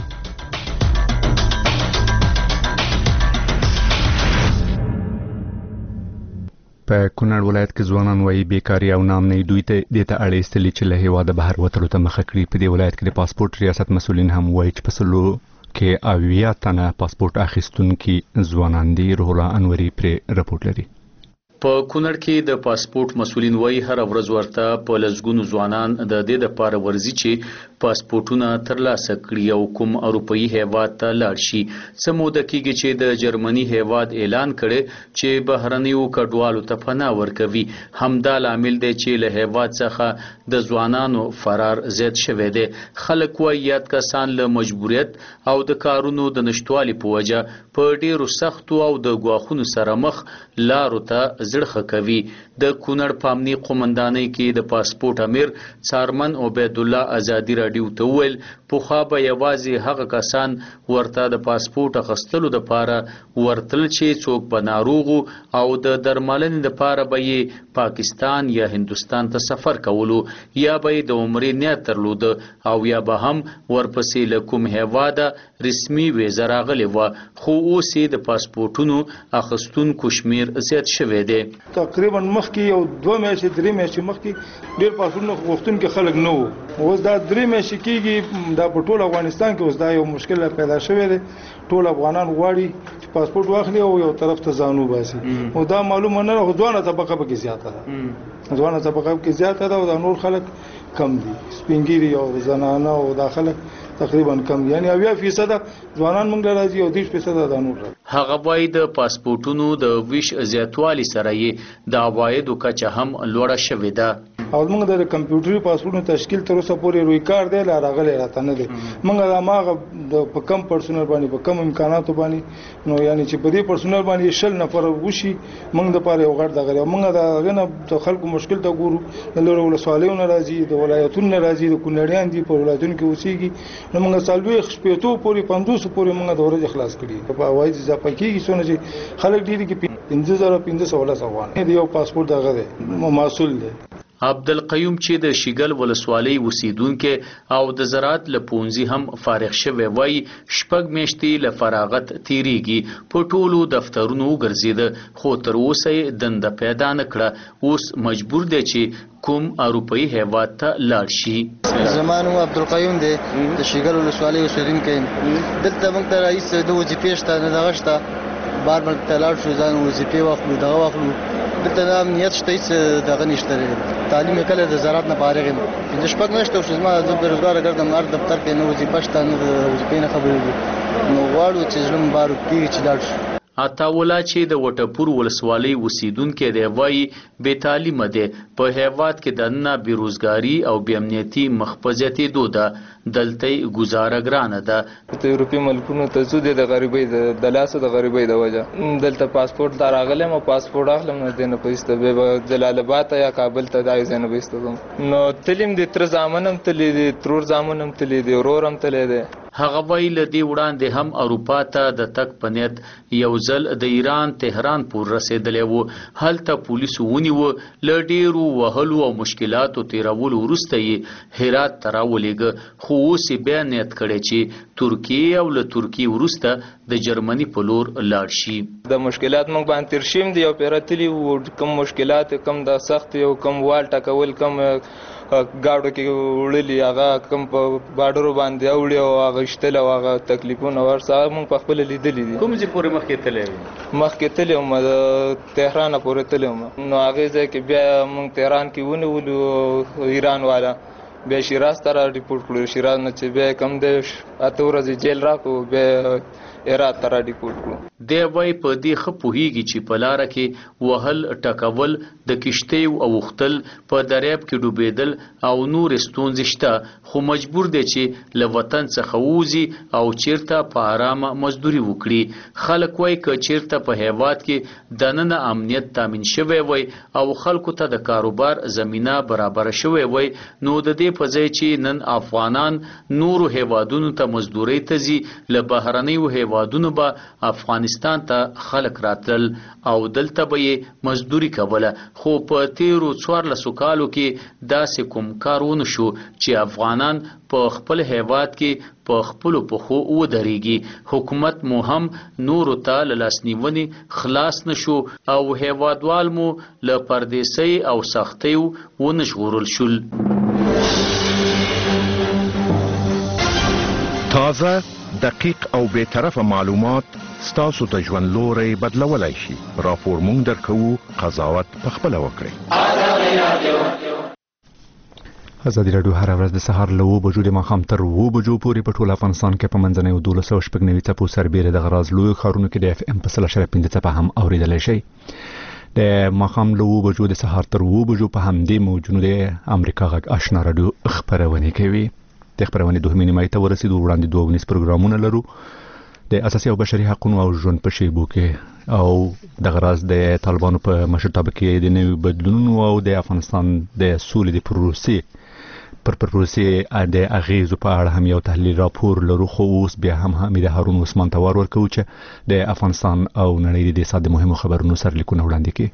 په کونړ ولایت کې ځوانان وایي بیکاری او نامنۍ دوی ته د ته اړ ایستلې چې له هیواده بهر وتلو ته مخه کړي. په دې ولایت کې د پاسپورت ریاست مسؤلین هم وایي چې په سلو کې 80 تنه پاسپورت اخیستونکي ځوانان دي. روح الله انوري پر رپورټ لري. په کونړ کې د پاسپورت مسؤلین وایي هر ورځ ورته په لزګونو ځوانان د دې لپاره ورزي چې پاسپورتونه ترلاسه کړي او کوم اروپאי هیواد ته لاړ شي. څه موده کېږي چې د جرمني هیواد اعلان کړي چې بهرنیو کډوالو ته پناه ورکوي. همدا لامل دی چې له هیواد څخه د ځوانانو فرار زیات شوی دی. خلک وایي یاد کسان له مجبوریت او د کارونو د نشټوالي په وجه په ډیرو سختو او د ګواښونو سره مخ لارو ته زړه کوي. د کونړ په امني قومندانۍ کې د پاسپورت امیر څارمن عبید الله ازادي راډیو ته وویل پخوا به یوازې هغه کسان ورته د پاسپورت اخیستلو دپاره ورتل چې څوک به ناروغ او د درملنې دپاره به یې پاکستان یا هندوستان ته سفر کولو یا به یې د عمرې نیت درلوده او یا به هم ورپسې له کوم هیواده رسمي ویزه راغلې وه. خو اوس یې د پاسپورټونو اخیستونکو شمیر زیات شوی دی. تقریبا مخکې یو 2 میاشتې 3 میاشتې مخکې ډېر پاسپورټونه غوښتونکي خلک نه وو. اوس دا 3 میاشتې کېږي دا په ټول افغانستان کې اوس دا یو مشکل پیدا شوی دی. ټول افغانان غواړي چې پاسپورټ واخلي او یو طرف ته ځان وباسي. او دا معلومه نه ده ځوانه طبقه پکې زیاته ده. ځوانه طبقه پکې زیاته ده او دا نور خلک کم دي. سپینګیري او زنانه او دا خلک تقریبا کم دي. یعنی 80% ځوانان موږ راځي او 30% دا نور. هغه وایي د پاسپورټونو د ویش زیاتوالي سره یې د عوایدو کچه هم لوړه شوې ده. او موږ د کمپیوټري پاسپورټونو تشکیل تر اوسه پورې روی کار دی لا راغلی راته نه دی. موږ د ماغه په کم پرسونل باندې په کم امکاناتو باندې نو یعنی چې په دې پرسونل باندې 60 نفر وشي موږ د پاره یو غړ دغه موږ د غنه د خلکو مشکل ته ګورو. د لور ولسوالیونو راځي د ولایتونو راځي د کونړیان دي په ولایتونو کې اوسېږي. نو موږ سالوي خپېتو پورې 500 پورې موږ د ورځې خلاص کړي. په وایي چې پکېږي څونه چې خلک ډېری کې 1500 افغان دی یو پاسپورت دغه دی مسؤل دی. عبدالقیوم چې د شیګل ولسوالۍ اوسیدونکي او د زراعت له پونځي هم فارغ شوی وای 6 میاشتې له فراغت تیریږي. په ټولو دفترونو وګرځید خو تر اوسه دنده پیدا نه کړه. اوس مجبور دی چې کوم اروپאי هیواد ته لاړ شي. زمانو عبدالقیوم دی د شیګل ولسوالۍ اوسیدونکی. دلته موږ ته رئیس د وظیفې شته نه دغه شته بار بار ته لاړ شو ځان وظیفې واخلو دغه واخلو. دلته د امنیت شته هیڅ دغه نشته. تعلیم کله د زراعت نه فارغ یم. د شپږ میاشتو چې زما زه بېروزګاره ګرځم هر دفتر کې نه وظیفه شته نه د وظیفې نه خبرېږو. نو غواړو چې زړه مبارک کېږي چې لاړ شو. عطاوالله چې د وټپور ولسوالۍ اوسیدونکی دی وایي بې تعلیمه دی. په هیواد کې دننه بېروزګاري او بې امنیتي مخ په زیاتېدو ده. دلته گزاره ګرانه ده. د اروپي ملکونو ته ځو د غریبۍ د لاسه د غریبۍ د وجه دلته پاسپورت ته راغلی م پاسپورت اخلم نه دی نه پیسته به جلال آباد یا کابل ته دای ځای نه پیسته نو تلیم د تر زامن هم تللی دی ترور زامن هم تللی دی ورور هم تللی دی. هغه وایي له دې وړاندې هم اروپا ته د تګ په نیت یو ځل د ایران تهران پورې رسېدلی و. هلته پولیسو ونیوه. له ډېرو وهلو او مشکلاتو تېرولو وروسته یې هرات ته راولېږه. خو اوس یې بیا نیت کړی چې ترکیې او له ترکیې وروسته د جرمني په لور لاړ شي. د مشکلات موږ باندې تېر شوي دي او پیرتلي وو. کم مشکلات کم د سخت او کم وال ټکول کم گاډو کې وړلي هغه کم په بارډرو باندې اوړي او هغه شتل او هغه تکلیفونه ورسره موږ په خپل لیدلې دي. کوم چې پورې مخکې تللی مخکې تللی وم د تهران پورې تللی وم. نو هغې ځای کې بیا موږ تهران کې ونیولو ایران والا بیا شیراز ته را ریپورټ کړو. شیراز نه چې بیا کم دی 8 ورځې جیل راکړو بیا هرات ته را ریپورټ کړو. دی وایي په دې ښه پوهېږي چې په لاره کې وهل ټکول د کښتیو اوښتل په دریاب کې ډوبېدل او نورې ستونزې شته. خو مجبور دی چې له وطن څخه ووځي او چیرته په ارامه مزدوري وکړي. خلک وایي که چیرته په هیواد کې دننه امنیت تامین شوی وای او خلکو ته د کاروبار زمینه برابره شوی وای نو د دې په ځای چې نن افغانان نورو هیوادونو ته مزدورۍ ته ځي له بهرنیو هیوادونو به افغانستان ته خلک راتلل او دلته به یې مزدوري کوله، خو په تیرو 14 کالو کې داسې کوم کار ونه شو چې افغانان په خپل هیواد کې په خپلو پښو ودرېږي. حکومت مو هم نورو ته له لاسنیونې خلاص نشو او هیوادوال مو له پردیسۍ او سختیو ونه ژغورل شول. تازه، دقیق او بی‌طرفه معلومات ستاسو د ژوند لوری بدلولی شي. راپور مونږ درکوو، قضاوت پخپله وکړئ. ازادي راډیو هر ورځ د سهار له 7 بجو د ماښام تر 7 بجو پورې په ټول افغانستان کې په منځنیو 12 څپو سربیره د غراز لوی ښارونو کې د اف ام په 100.5 څپه هم اوریدلی شئ. د ماښام له 7 بجو د سهار تر 7 بجو په همدې موجونو د امریکا غږ آشنا راډیو خپرونې کوي. د خپرونې دوهمې نیمایي ته ورسېدو. وړاندې 2 پروګرامونه لرو، د اساسي او بشري حقوقو او ژوند په شیبو کې، او د غراز د طالبانو په مشرتابه کې د نوي بدلونونو او د افغانستان د سولې د پروسې د اغیزو په اړه هم یو تحلیل راپور لرو. خو اوس بیا هم حمید هارون عثمان ته ورکو چې د افغانستان او نړۍ د ساده مهمو خبرونو سرلیکونه وړاندې کړي.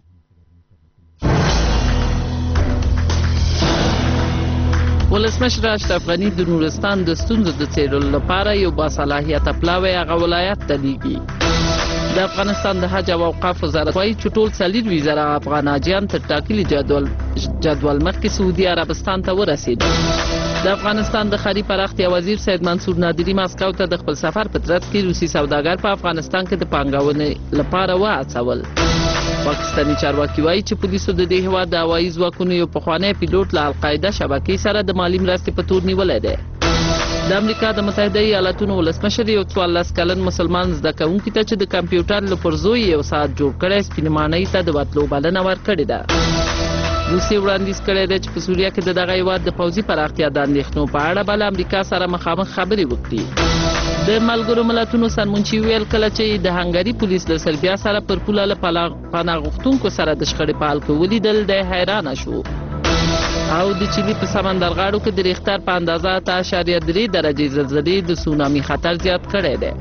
ولسمشر اشرف غني د نورستان د ستونزو د څیړلو لپاره یو باصلاحیته پلاوی هغه ولایت ته لیږي. د افغانستان د حج او اوقاف وزارت وايي چې ټول 40 زره افغان حاجیان تر ټاکلي جدول مخکې سعودي عربستان ته ورسېدل. د افغانستان د ښاري پراختیا وزیر سید منصور نادری ماسکو ته د خپل سفر په ترڅ کې روسي سوداګر په افغانستان کې د پانګونې لپاره وهڅول. پاکستاني چارواکي وايي چې پولیسو د دې هیواد د هوایي ځواکونو یو پخوانی پیلوټ له القاعده شبکې سره د مالي مرستې په تور نیولی دی. د امریکا د متحده ایالاتونو ولسمشر یو 14 کلن مسلمان زده کوونکي ته چې د کمپیوټر له پرزو یو ساعت جوړ کړی سپینمانۍ ته د وتلو بلنه ورکړې ده. روسیې وړاندیز کړی دی چې په سوریه کې د دغه هیواد د پوځي پراختیا د اندېښنو په اړه به له امریکا سره مخامخ خبرې وکړي. د ملګرو ملتونو سرمنشي ویل کله چې د هنګري پولیس له سربیا سره پر پوله له پناه غوښتونکو سره د شخړې په حل کې ولیدل دی حیرانه شو. او د چیلي په سمندرغاړو کې د ریختر په اندازه 8.3 درجې زلزلې د سونامي خطر زیات کړی دی.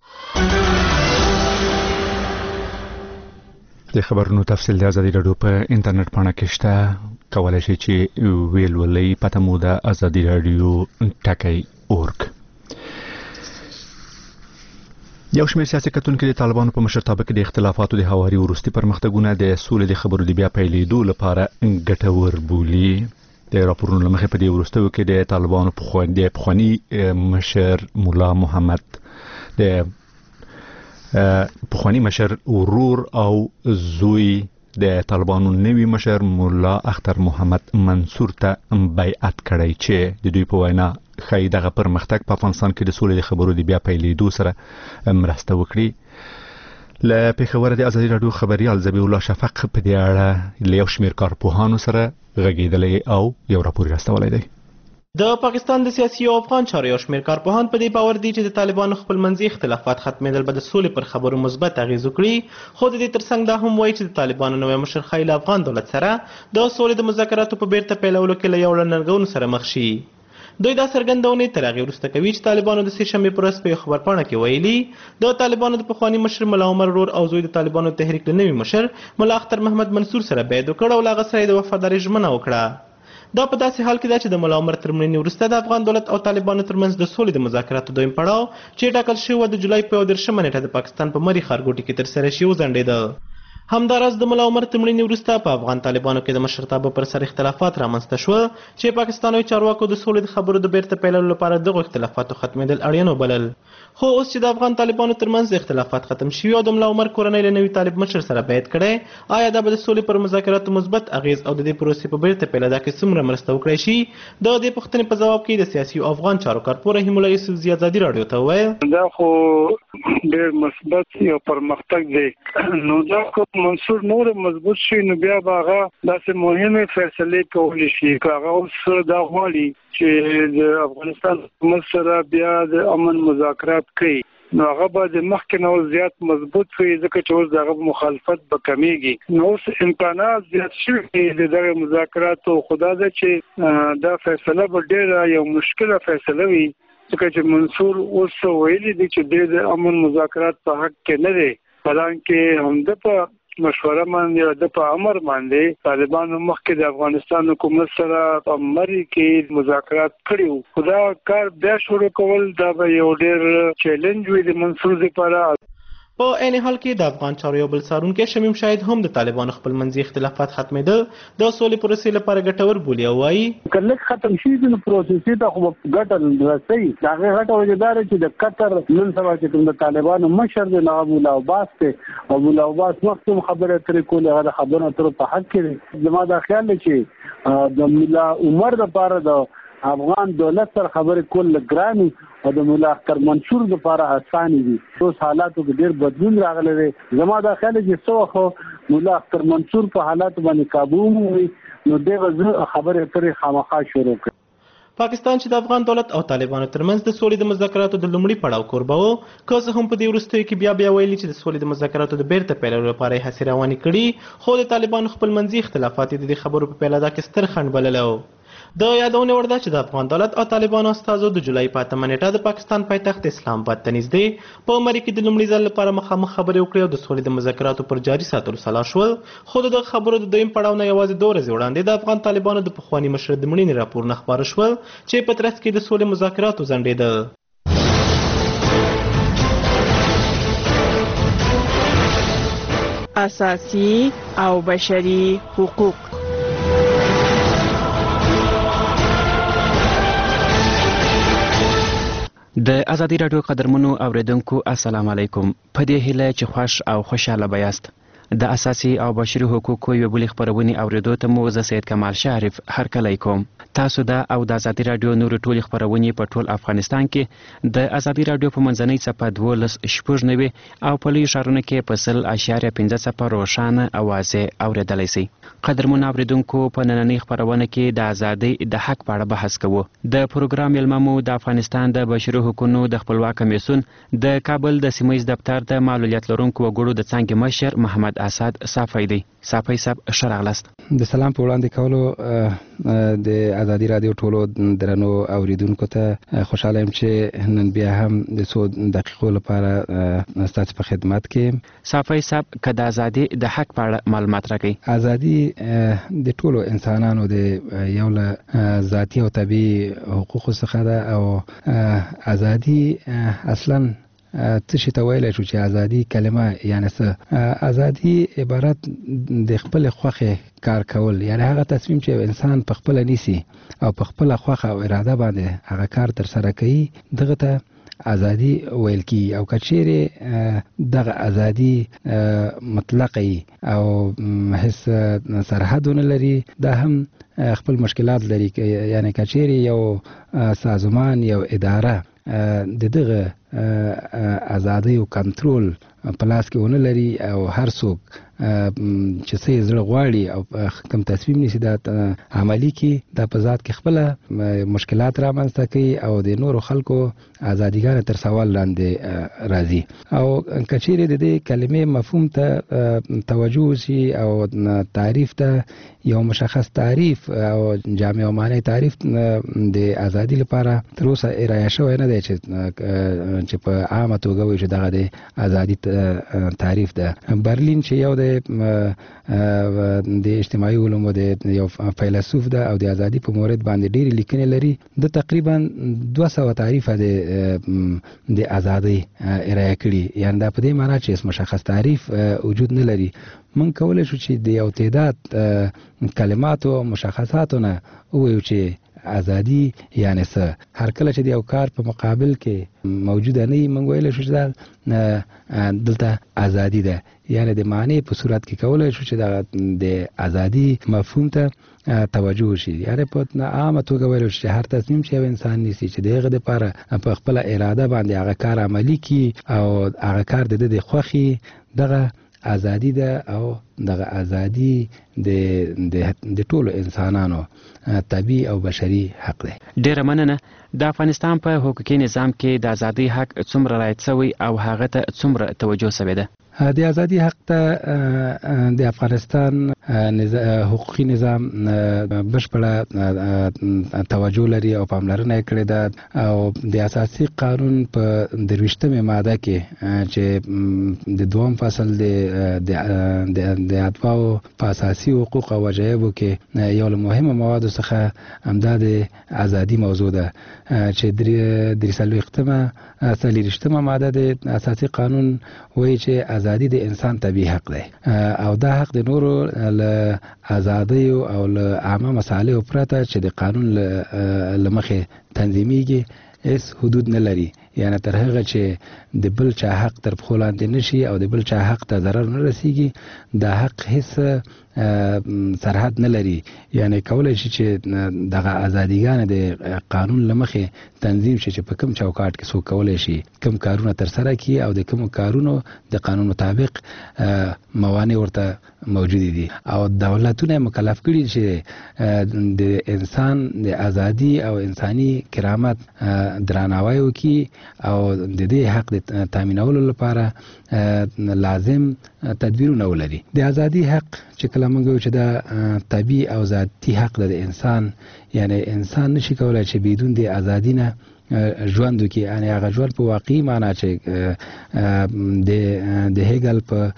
د خبرونو تفصیل د ازادي راډیو په انټرنیټ باندې کې شته، کولای شئ چې ویلولې پته مو د ازادي راډیو ټاکی.org. یو شمېر سیاسي کتونکو د طالبانو په مشرتابه کې د اختلافاتو د هواري وروستي پرمختګونه د سولې د خبرو د بیا پیلېدو لپاره ګټور بولي. د راپورونو له مخې په دې وروستیو کې د طالبانو پخواني مشر مولا محمد، د پخواني مشر ورور او زوی د طالبانو نوي مشر مولا اختر محمد منصور ته بیعت کړی چې د دوی په وینا ښایي دغه پرمختګ په افغانستان کې د سولې د خبرو د بیا پیلېدو سره مرسته وکړي. له پېښوره د ازادي راډیو خبریال ذبیح الله شفق په دې اړه له یو شمېر کارپوهانو سره غږېدلی او یو راپور راستولی دی. د پاکستان د سیاسي او افغان چارو یو شمېر کارپوهان په دې باور دي چې د طالبانو خپلمنځي اختلافات ختمېدل به د سولې پر خبرو مثبت اغېز وکړي. خو د دې ترڅنګ دا هم وایي چې د طالبانو نوی مشر ښایي له افغان دولت سره د سولې د مذاکراتو په بیرته پیلولو کې له یو له ننګونو سره مخ شي. دوی دا څرګندونې تر هغې وروسته کوي چې طالبانو د سې شنبې په ورځ په یو خبرپاڼه کې ویلي د طالبانو د پخواني مشر ملا عمر ورور او زوی د طالبانو تحریک له نوي مشر ملا اختر محمد منصور سره بیعت وکړ او له هغه سره یې د وفادارۍ ژمنه وکړه. دا په داسې حال کې ده چې د ملا عمر تر مړینې وروسته د افغان دولت او طالبانو ترمنځ د سولې د مذاکراتو دویم پړاو چې ټاکل شوی و د جولای په 13 نیټه د پاکستان په مري ښارګوټي کې ترسره شي وځنډېده. همداراز د ملا عمر تر مړینې وروسته په افغان طالبانو کې د مشرتابه پر سر اختلافات رامنځته شوه چې پاکستاني چارواکو د سولې د خبرو د بیرته پیلولو لپاره دغو اختلافاتو ختمېدل اړین وبلل. خو اوس چې د افغان طالبانو ترمنځ اختلافات ختم شوي او د ملا عمر کورنۍ له نوي طالب مشر سره بیعت کړی، آیا دا به د سولې پر مذاکراتو مثبت اغېز او د دې پروسې په بیرته پیلېدا کې څومره مرسته وکړی شي؟ د دې پوښتنې په ځواب کې د سیاسي او افغان چارو کارپوه رحیم الله یوسفزي ازادي راډیو ته وویل دا خو ډېر مثبت یو پرمختګ دی. نو دا کوم منصور نور مضبوط شي نو بیا به هغه داسې مهمې فیصلې کولی شي که هغه اوس دا غواړي چې د افغانستان حکومت سره بیا د امن مذاکرات کوي نو هغه به د مخکې نه زیات مضبوط وي ځکه چې اوس د هغه مخالفت به کمیږي. نو اوس امکانات زیات شوي د دغه مذاکراتو. خو دا ده چې دا فیصله به ډېره یو مشکله فیصله وي ځکه چې منصور اوس ویلي دي چې د امن مذاکرات په حق کې نه دی، حالانکه همدا په مشوره باندې د په امر باندې طالبانو مخکې د افغانستان حکومت سره په مری کې مذاکرات کړیو. خدا کار بیا شروع کول دا به یو ډېر چیلنج وي د منصور لپاره. په عین حال کې د افغان چارو یو بل څارونکی شمیم شاهد هم د طالبانو خپل منځي اختلافات ختمېدل د سولې پروسې لپاره ګټور بولي او وایي کله ختم شي د پروسې ته خو ګټه رسي. دا غټه وجدار چې د قطر نن سبا چې د طالبانو مشر د ابو العباس ته ابو العباس وخت خبره ترې کوله، هغه خبره تر په حق کې زما دا خیال چې د مولا عمر لپاره د افغان دولت سره خبرې کول ګراني او د مولا اختر منصور لپاره اسانه دي. اوس حالاتو کې ډېر بدلون راغلی دی. زما دا خیال چې څو خو مولا اختر منصور په حالات باندې قابو وي نو دغه خبرې ترې خامخا شروع کړي. پاکستان چې د افغان دولت او طالبانو ترمنځ د سولې د مذاکراتو د لومړي پړاو کوربه و، که څه هم په دې وروستیو کې بیا ویلي چې د سولې د مذاکراتو د بیرته پیلولو لپاره یې هڅې روانې کړي، خو د طالبانو خپل منځي اختلافات د دې خبرو په پیلاده کې ستر خنډ بللی و. د یادونې وړ ده چې د افغان دولت او طالبانو استازو د جولای په 8 نیټه د پاکستان پایتخت اسلام آباد ته نږدې په مری کې د لومړي ځل لپاره مخامخ خبرې وکړې او د سولې د مذاکراتو پر جاري ساتلو سلا شول. خو د خبرو د دویم پړاو نه یوازې 2 ورځې وړاندې د افغان طالبانو د پخواني مشر د مړینې راپورونه خپاره شول چې په ترڅ کې د سولې مذاکراتو ځنډېده. اساسي او بشري حقوق. د ازادي راډیو قدرمنو اوریدونکو السلام علیکم. په دې هیله چې خوش او خوشاله بیاست. د اساسي او بشري حقوقو یو بل خبرونه اوریدو ته مو زه سید کمال شریف هرکلی کوم. تاسو دا او د ازادي راډیو نور ټول خبرونه په ټول افغانستان کې د ازادي راډیو په منځنۍ صفحه 12.9 او په لوی ښارونو کې په 0.15 روښانه اوازې اوریدلای شئ. قدرمنو اوریدونکو په نننۍ خبرونه کې د ازادي د حق په اړه بحث کوو. د پروګرام ملممو د افغانستان د بشري حقوقو د خپلواک کمیسیون د کابل د سیمایي دفتر د معلولیت لرونکو وګړو د څنګه مشر محمد اسد صافی دی. صافی صاحب شراغلست. د سلام په وړاندې کولو د ازادي راډیو ټولو درنو اوریدونکو ته خوشاله یم چې نن بیا هم د 100 دقیقو لپاره ستاسو په خدمت کې. صافی صاحب که د ازادي د حق په اړه معلومات راکړئ. ازادي د ټولو انسانانو د یو له ذاتي او طبيعي حقوقو څخه ده او ازادي اصلا څه شي ته ویلی شو چې ازادي کلمه یعنی څه؟ ازادي عبارت د خپل خوښې کار کول، یعنی هغه تصمیم چې انسان په خپل نیسي او په خپل خوښه او اراده باندې هغه کار تر سره کوي، دغه ته ازادي ویل کی. او کچېره دغه ازادي مطلقي او هیڅ سرحدونه لري، دا هم خپل مشکلات لري. یعنی کچېره یو سازمان یو اداره د دغه ازادي او کنټرول په لاس کې ونه لري او هر څوک چې څه زړه غواړي او کوم تصمیم نیسي دا عملی کې د په ذات کې خپل مشکلات رامنځته کوي او د نورو خلکو ازادیګانه تر سوال لاندې راځي. او کچېره د دې کلمې مفهوم ته توجه شي او تعریف ته یو مشخص تعریف او جامع معنی تعریف د ازادي لپاره تر اوسه ارائه شوی نه دی چې په عامه توګه وایي چې دغه د ازادي تعریف ده. برلین چې یو د اجتماعي علومو د یو فیلسوف ده او د ازادي په مورد باندې ډېری لیکنې لري، د تقریبا 200 تعریفه د ازادي ارائه کړي. یعنی دا په دې معنی چې مشخص تعریف وجود نه لري. من کولای شو چې د یو تعداد کلمات او مشخصاتو نه ووایو چې ازادي یعنی څه. هر کله چې د یو کار په مقابل کې موجوده نه وي، موږ ویلی شو چې دلته ازادي ده. یعنی د معنی په صورت کې کولای شو چې د ازادي مفهوم ته توجه شي. یعنی په عامه توګه ویل شي هر تصمیم چې یو انسان نیسي چې دغه لپاره په خپل اراده باندې هغه کار عملی کی او هغه کار د خوښي، دغه ازادي ده او دغه ازادي د ټولو انسانانو طبيعي او بشري حق دی. ډیره مننه. د افغانستان په حقوقي نظام کې د ازادي حق څومره رعایت شوی او هغه ته څومره توجه شوی ده؟ د ازادي حق ته د افغانستان حقوقي نظام بشپړه توجه لري او پاملرنه کړې ده او د اساسي قانون په 23مه ماده کې چې د دوم فصل د اتباعو په اساسي حقوق او وجایبو کې یو له مهمه موادو څخه همدا د ازادي موضوع ده چې 43مه ماده د اساسي قانون وایي چې ازادي د انسان طبیعي حق دی او دا حق د نورو له ازادۍ او له عامه مصالحو پرته چې د قانون له مخې تنظیمیږي هیڅ حدود نه لري یعنی تر هغه چې د بل چا حق تر پښو لاندې نشي او د بل چا حق ته ضرر نه رسیږي دا حق هیڅ سرحد نه لري یعنی کولای شي چې دغه ازادیګان د قانون لمخې تنظیم شي چې په کوم چوکاټ کې څوک کولای شي کوم کارونه تر سره کړي او د کوم کارونو د قانون مطابق موانع ورته موجود دي او دولتونه مکلف کړي چې د انسان د ازادي او انساني کرامت درناوی وکړي او د دې حق د تامینولو لپاره لازم تدبیرونه ولري د ازادي حق چې کله موږ وایو چې دا طبیعي او ذاتي حق د انسان یعنی انسان نشي کولای چې بدون د ازادي نه ژوند وکړي یعنی هغه ژوند په واقعي معنا چې د هیګل په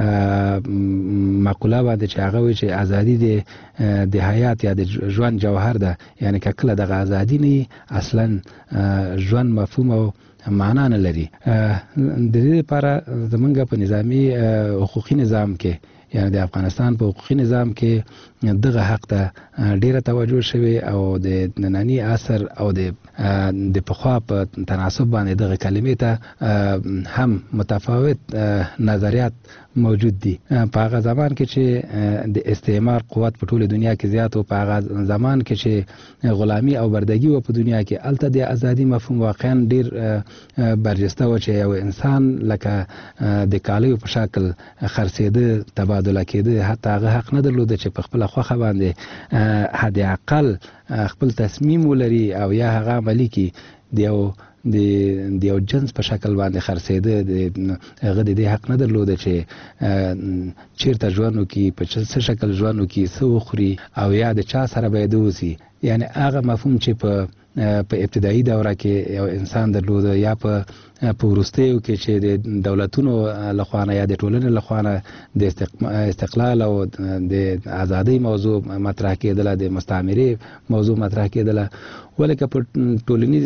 مقوله باندې چې هغه وایي چې ازادي د حیات یا د ژوند جوهر ده یعنی کله دغه ازادي نه اصلا ژوند مفهوم او معنا نه لري د دې لپاره زمونږ په نظامی حقوقي نظام کې یعنی د افغانستان په حقوقي نظام کې دغه حق ته ډیره توجه شوی او د نننی عصر او د پخوا په تناسب باندې دغه کلمې ته هم متفاوت نظریات موجود دي په هغه زمان کې چې د استعمار قوت په ټوله دنیا کې زیات او په هغه زمان کې چې غلامی او بردګي و په دنیا کې الته د ازادي مفهوم واقعا ډیر برجسته و چې یو انسان لکه د کالیو په شکل خرڅېده تبادله کېده حتی هغه حق نه درلود چې په خپل خوخه باندې حد اقل خپل تصمیم ولري او یا هغه عملی کې د یو جنس په شکل باندې خرڅېده هغه د دې حق نه درلود چې چیرته ژوند وکړي په څه شکل ژوند وکړي څه وخوري او یا د چا سره باید اوسي یعنی هغه مفهوم چې په ابتدایي دوره کې یو انسان درلود یا په وروستیو کې چې د دولتونو لخوا یا د ټولنې لخوا د استقلال او د ازادۍ موضوع مطرح کېدله د مستعمرې موضوع مطرح کېدله ولکه په ټولنیز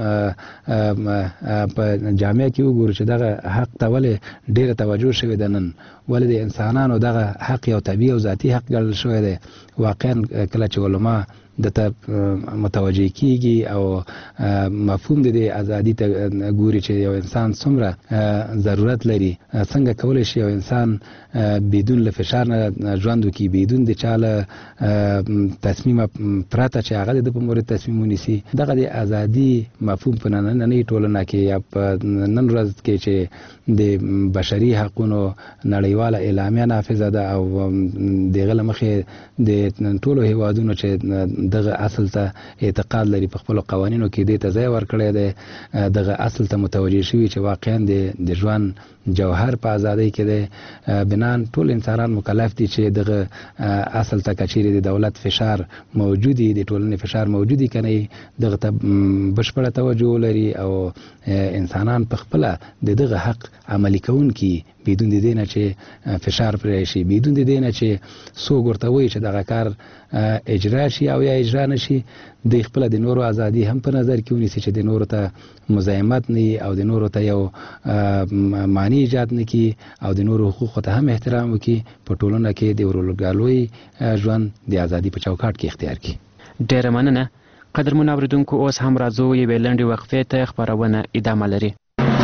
په جامعه کې وګورو چې دغه حق ته ولې ډیره توجه شوې ده نن ولې د انسانانو دغه حق یو طبیعي او ذاتي حق ګڼل شوی دی واقعا کله چې علما دته متوجه کیږي او مفهوم د ازادي ته ګوري چې یو انسان څومره ضرورت لري څنګه کولای شي یو انسان بدون له فشار نه ژوند وکړي بدون د چاله تصمیم پراته چې هغه د په مورد تصمیم ونیسي دغه د ازادي مفهوم په نننۍ ټولنه کې یا په نن ورځ کې چې د بشري حقوقو نړیواله اعلامیه نافذه ده او دغه لمخې د ټولو هیوادونو چې دغه اصل ته اعتقاد لري په خپل قوانینو کې د ته ځای ورکړی دی دغه اصل ته متوجه شوی چې واقعا د ژوند جوهر په ازادۍ کې دی بنان ټول انسانان مکلف دي چې دغه اصل ته کچېرې د دولت فشار موجودي د ټولنې فشار موجودي کنه دغه ته بشپړه توجه لري او انسانان په خپل دغه حق عملي کوونکي بدون د دې نه چې فشار پرې شي بدون د دې نه چې څوک ورته وایي چې دغه کار اجرا شي او یا اجرا نشي د خپل د نورو ازادي هم په نظر کې ونیسي چې د نورو ته مزاحمت نه او د نورو ته یو معنی ایجاد نه کی او د نورو حقوقو ته هم احترام وکي په ټولنه کې د ورولګالوي ژوند د ازادي په چوکاټ کې اختیار کی ډېر مننه قدرمن اوریدونکو اوس هم راځو یو لنډي وقفه ته خبرونه ادامه لري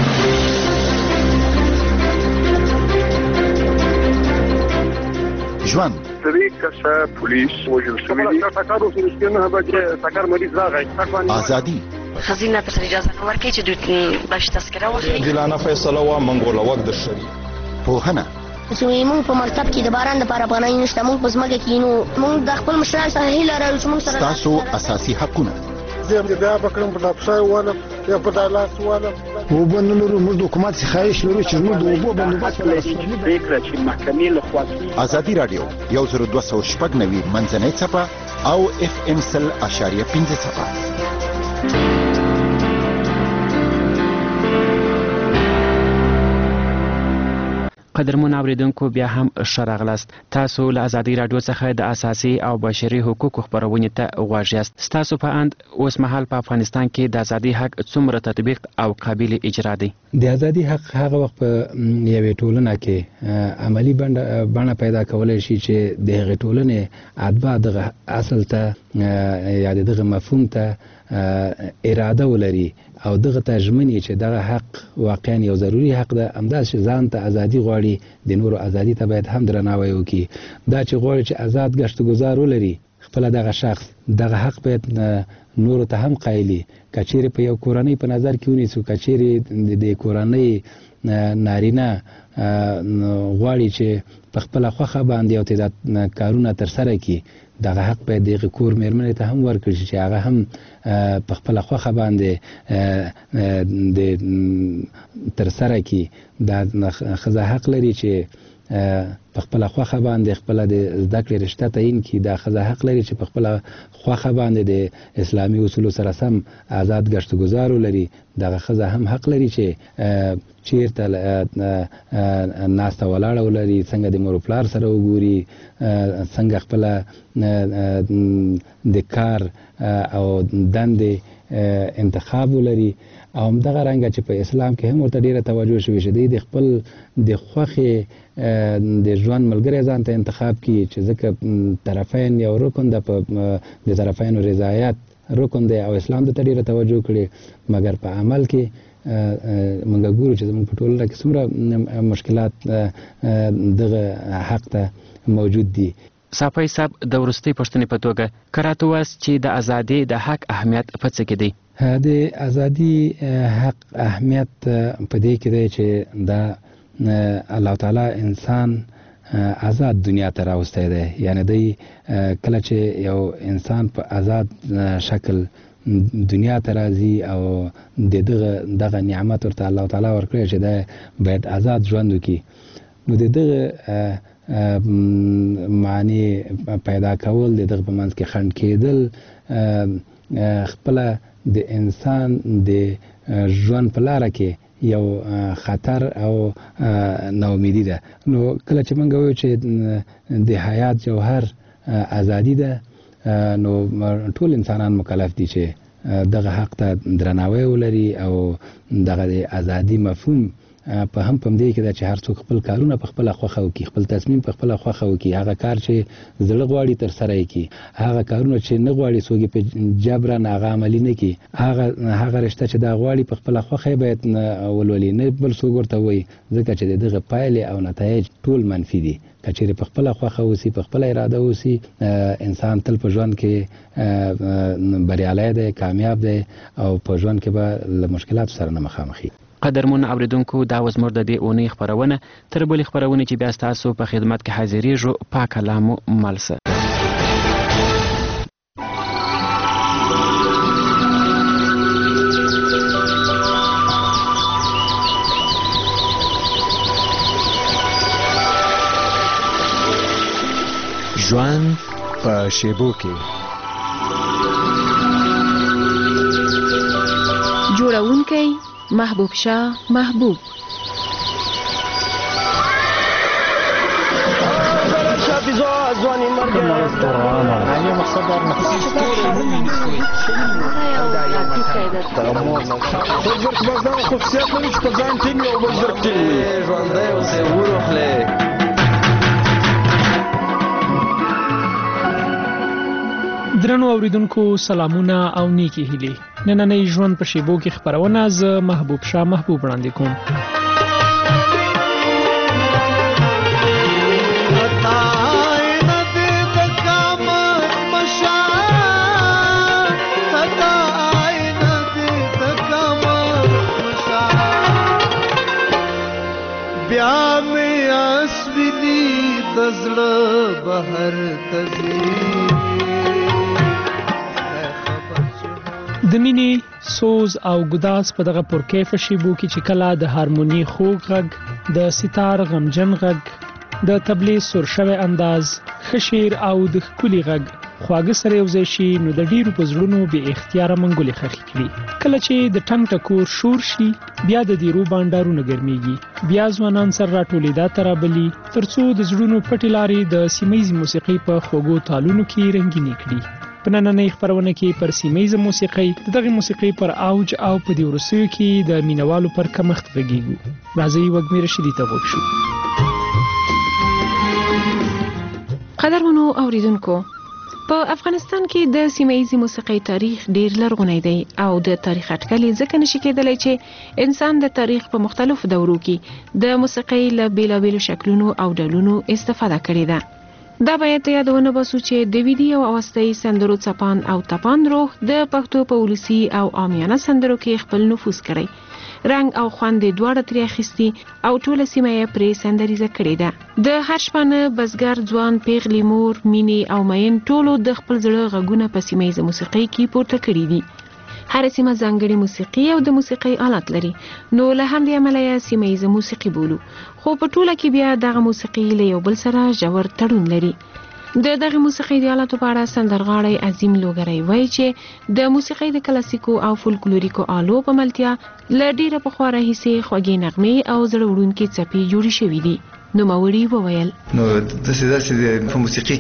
ژوند سری کسه پولیس وجل شوی دی تاکارو سرسکینه به تاکار مریض راغی ازادي خزینه تر اجازه ورکړي چې دوی باش تذکره واخلي ګلانه فیصله وا منګوله وخت د شری پوهنه زموږ په مکتب کې د باران لپاره پناه نشته موږ په ځمکه کې نو موږ د خپل مشرانو سره هیله لرو چې موږ سره تاسو اساسي حقونه زه بیا بکرم په ډاکټر ونه یا په لاس واله اوبه نه لرو موږ د حکومت څخه خواهش لرو چې موږ د اوبو بندوبست پرېکړه چې محکمې لخوا کیږي. ازادي رادیو 10290 منځنۍ څپه او FM 100.5 څپه. قدرمن اوریدونکو بیا هم ښه راغلاست. تاسو له ازادي رادیو څخه د اساسي او بشري حقوقو خبرونې ته غوږ یاست. ستاسو په اند اوس مهال په افغانستان کې د ازادي حق څومره تطبیق او قابل اجرا دی؟ د ازادي حق هغه وخت په یوې ټولنه کې عملی بڼه پیدا کولای شي چې د هغې ټولنې اتباع دغه اصل ته یا دغه مفهوم ته اراده ولري او دغه ته ژمنې چې دغه حق واقعا یو ضروري حق ده، همداسې ځان ته ازادي غواړي، د نورو ازادي ته باید هم درناوی وکړي. دا چې غواړي چې آزاد ګشت ګزار ولري خپله دغه شخص، دغه حق باید نورو ته هم قایلي. که چیرې په یو کورنۍ په نظر کې ونیسو، که چیرې د کورنۍ نارینه غواړي چې په خپله خوښه باندې یو تعداد کارونه ترسره کړي، دغه حق باید دغه کور مېرمنې ته هم ورکړي چې هغه هم په خپله خوښه باندې د ترسره کړي. دا ښځه حق لري چې په خپله خوښه باندې خپله د زده کړې رشته تعین کړي. دا ښځه حق لري چې په خپله خوښه باندې د اسلامي اصولو سره سم آزاد ګشت ګزار ولري. دغه ښځه هم حق لري چې چیرته ناسته ولاړه ولري، څنګه د مور پلار سره وګوري، څنګه خپله د کار او دندې انتخاب ولري. او همدغه رنګه چې په اسلام کې هم ورته ډیره توجه شوې چې د خپل د خوښې د ژوند ملګری ځان ته انتخاب کړي، چې ځکه طرفین یو رکن ده، په د طرفینو رضایت رکن دی او اسلام ته ډیره توجه کړي. مګر په عمل کې موږ ګورو چې زموږ په ټولنه کې څومره مشکلات دغه حق ته موجود دي. صافی صاحب، د وروستۍ پوښتنې په توګه که راته ووایاست چې د ازادۍ د حق اهمیت په څه کې دی؟ د ازادي حق اهمیت په دې کې دی چې دا الله تعالی انسان آزاد دنیا ته راوستی دی. یعنی دی کله چې یو انسان په آزاد شکل دنیا ته راځي او دغه نعمت ورته الله تعالی ورکړی چې دی باید آزاد ژوند وکړي، نو د دغه معنی پیدا کول، د دغه په منځ کې خنډ کېدل خپله د انسان د ژوند په لاره کې یو خطر او ناامیدي ده. نو کله چې موږ وایو چې د حیات جوهر ازادي ده، نو ټول انسانان مکلف دي چې دغه حق ته درناوی ولري او دغه د ازادي مفهوم په هم په دې کې ده چې هر څوک خپل کارونه په خپله خوښه وکړي، خپل تصمیم په خپله خوښه وکړي، هغه کار چې زړه غواړي ترسره یې کړي، هغه کارونه چې نه غواړي څوک یې په جبرن هغه عملي نه کړي، هغه رشته چې دا غواړي په خپله خوښه باید ولولي، نه بل څوک ورته وایي، ځکه چې د دغه پایلې او نتایج ټول منفي دي. که چیرې په خپله خوښه اوسي، په خپله اراده اوسي، انسان تل په ژوند کې بریالی دی، کامیاب دی او په ژوند کې به له مشکلاتو سره نه مخامخي. قدرمن اوریدونکو، دا و زموږ د دې اونۍ خپرونه. تر بلې خپرونې چې بیا ستاسو په خدمت کې حاضرېږو، پاک الله مو مل شه. ژوند په شیبو کې جوړونکی محبوب شاه محبوب. درنو اوریدونکو سلامونه او نیکی هیلې. نننۍ ژوند په شیبو کې خپرونه زه محبوب شاه محبوب وړاندې کوم. بیا مې اسویني د زړه بهر تزي. د مینې سوز او ګداس په دغه پرکیفه شیبو کې چې کله د هارموني خوږ غږ، د ستار غمجن غږ، د تبلې سرشوي انداز، خشیر او د ښکلي غږ خواږه سره یوځای شي، نو د ډیرو په زړونو بې اختیاره منګولې خښې کړي. کله چې د ټنګ ټکور شور شي، بیا د دیرو بانډارونه ګرمیږي، بیا ځوانان سره راټولېدا ته رابلي ترڅو د زړونو پټې لارې د سیمهیزې موسیقۍ په خوږو تالونو کې رنګینې کړي. په نننۍ خپرونه کې پر سیمهیزه موسیقۍ، دغه موسیقۍ پر اوج او په دې وروستیو کې د مینوالو پر کمښت غږیږو. راځئ وږمې رشیدي ته غوږ شو. قدرمنو اوریدونکو، په افغانستان کې د سیمهیزې موسیقۍ تاریخ ډیر لرغونی دی او د تاریخ اټکل ځکه نشي کېدلی چې انسان د تاریخ په مختلفو دورو کې د موسیقۍ له بیلابیلو شکلونو او ډولونو استفاده کړې ده. دا باید یادونه باسو چې د ویدي او اوستۍ سندرو څپان او تپان روح د پښتو په ولسي او عامیانه سندرو کې خپل نفوذ کړی، رنګ او خوند دواړه ترې اخیستي او ټوله سیمه یې پرې سندریزه کړې ده. د هر شپانه بزګر، ځوان، پیغلې، مور، مینې او مین ټولو د خپل زړه غږونه په سیمهیزه موسیقۍ کې پورته کړي دي. هر سیمه ځانګړي موسیقي او د موسیقۍ آلات لري، نو له همدې امله یې سیمهیزه موسیقي بولو، خو په ټوله کې بیا دغه موسیقي له یو بل سره ژور تړون لري. د دغه موسیقۍ د آلاتو په اړه سندرغاړی عظیم لوګری وایي چې د موسیقۍ د کلاسیکو او فولکلوریکو آلو په ملتیا له ډیره پخوا راهیسې خوږې نغمې او زړه وړونکې څپې جوړې شوي دي. نوموړي وویل نو داسې په موسیقي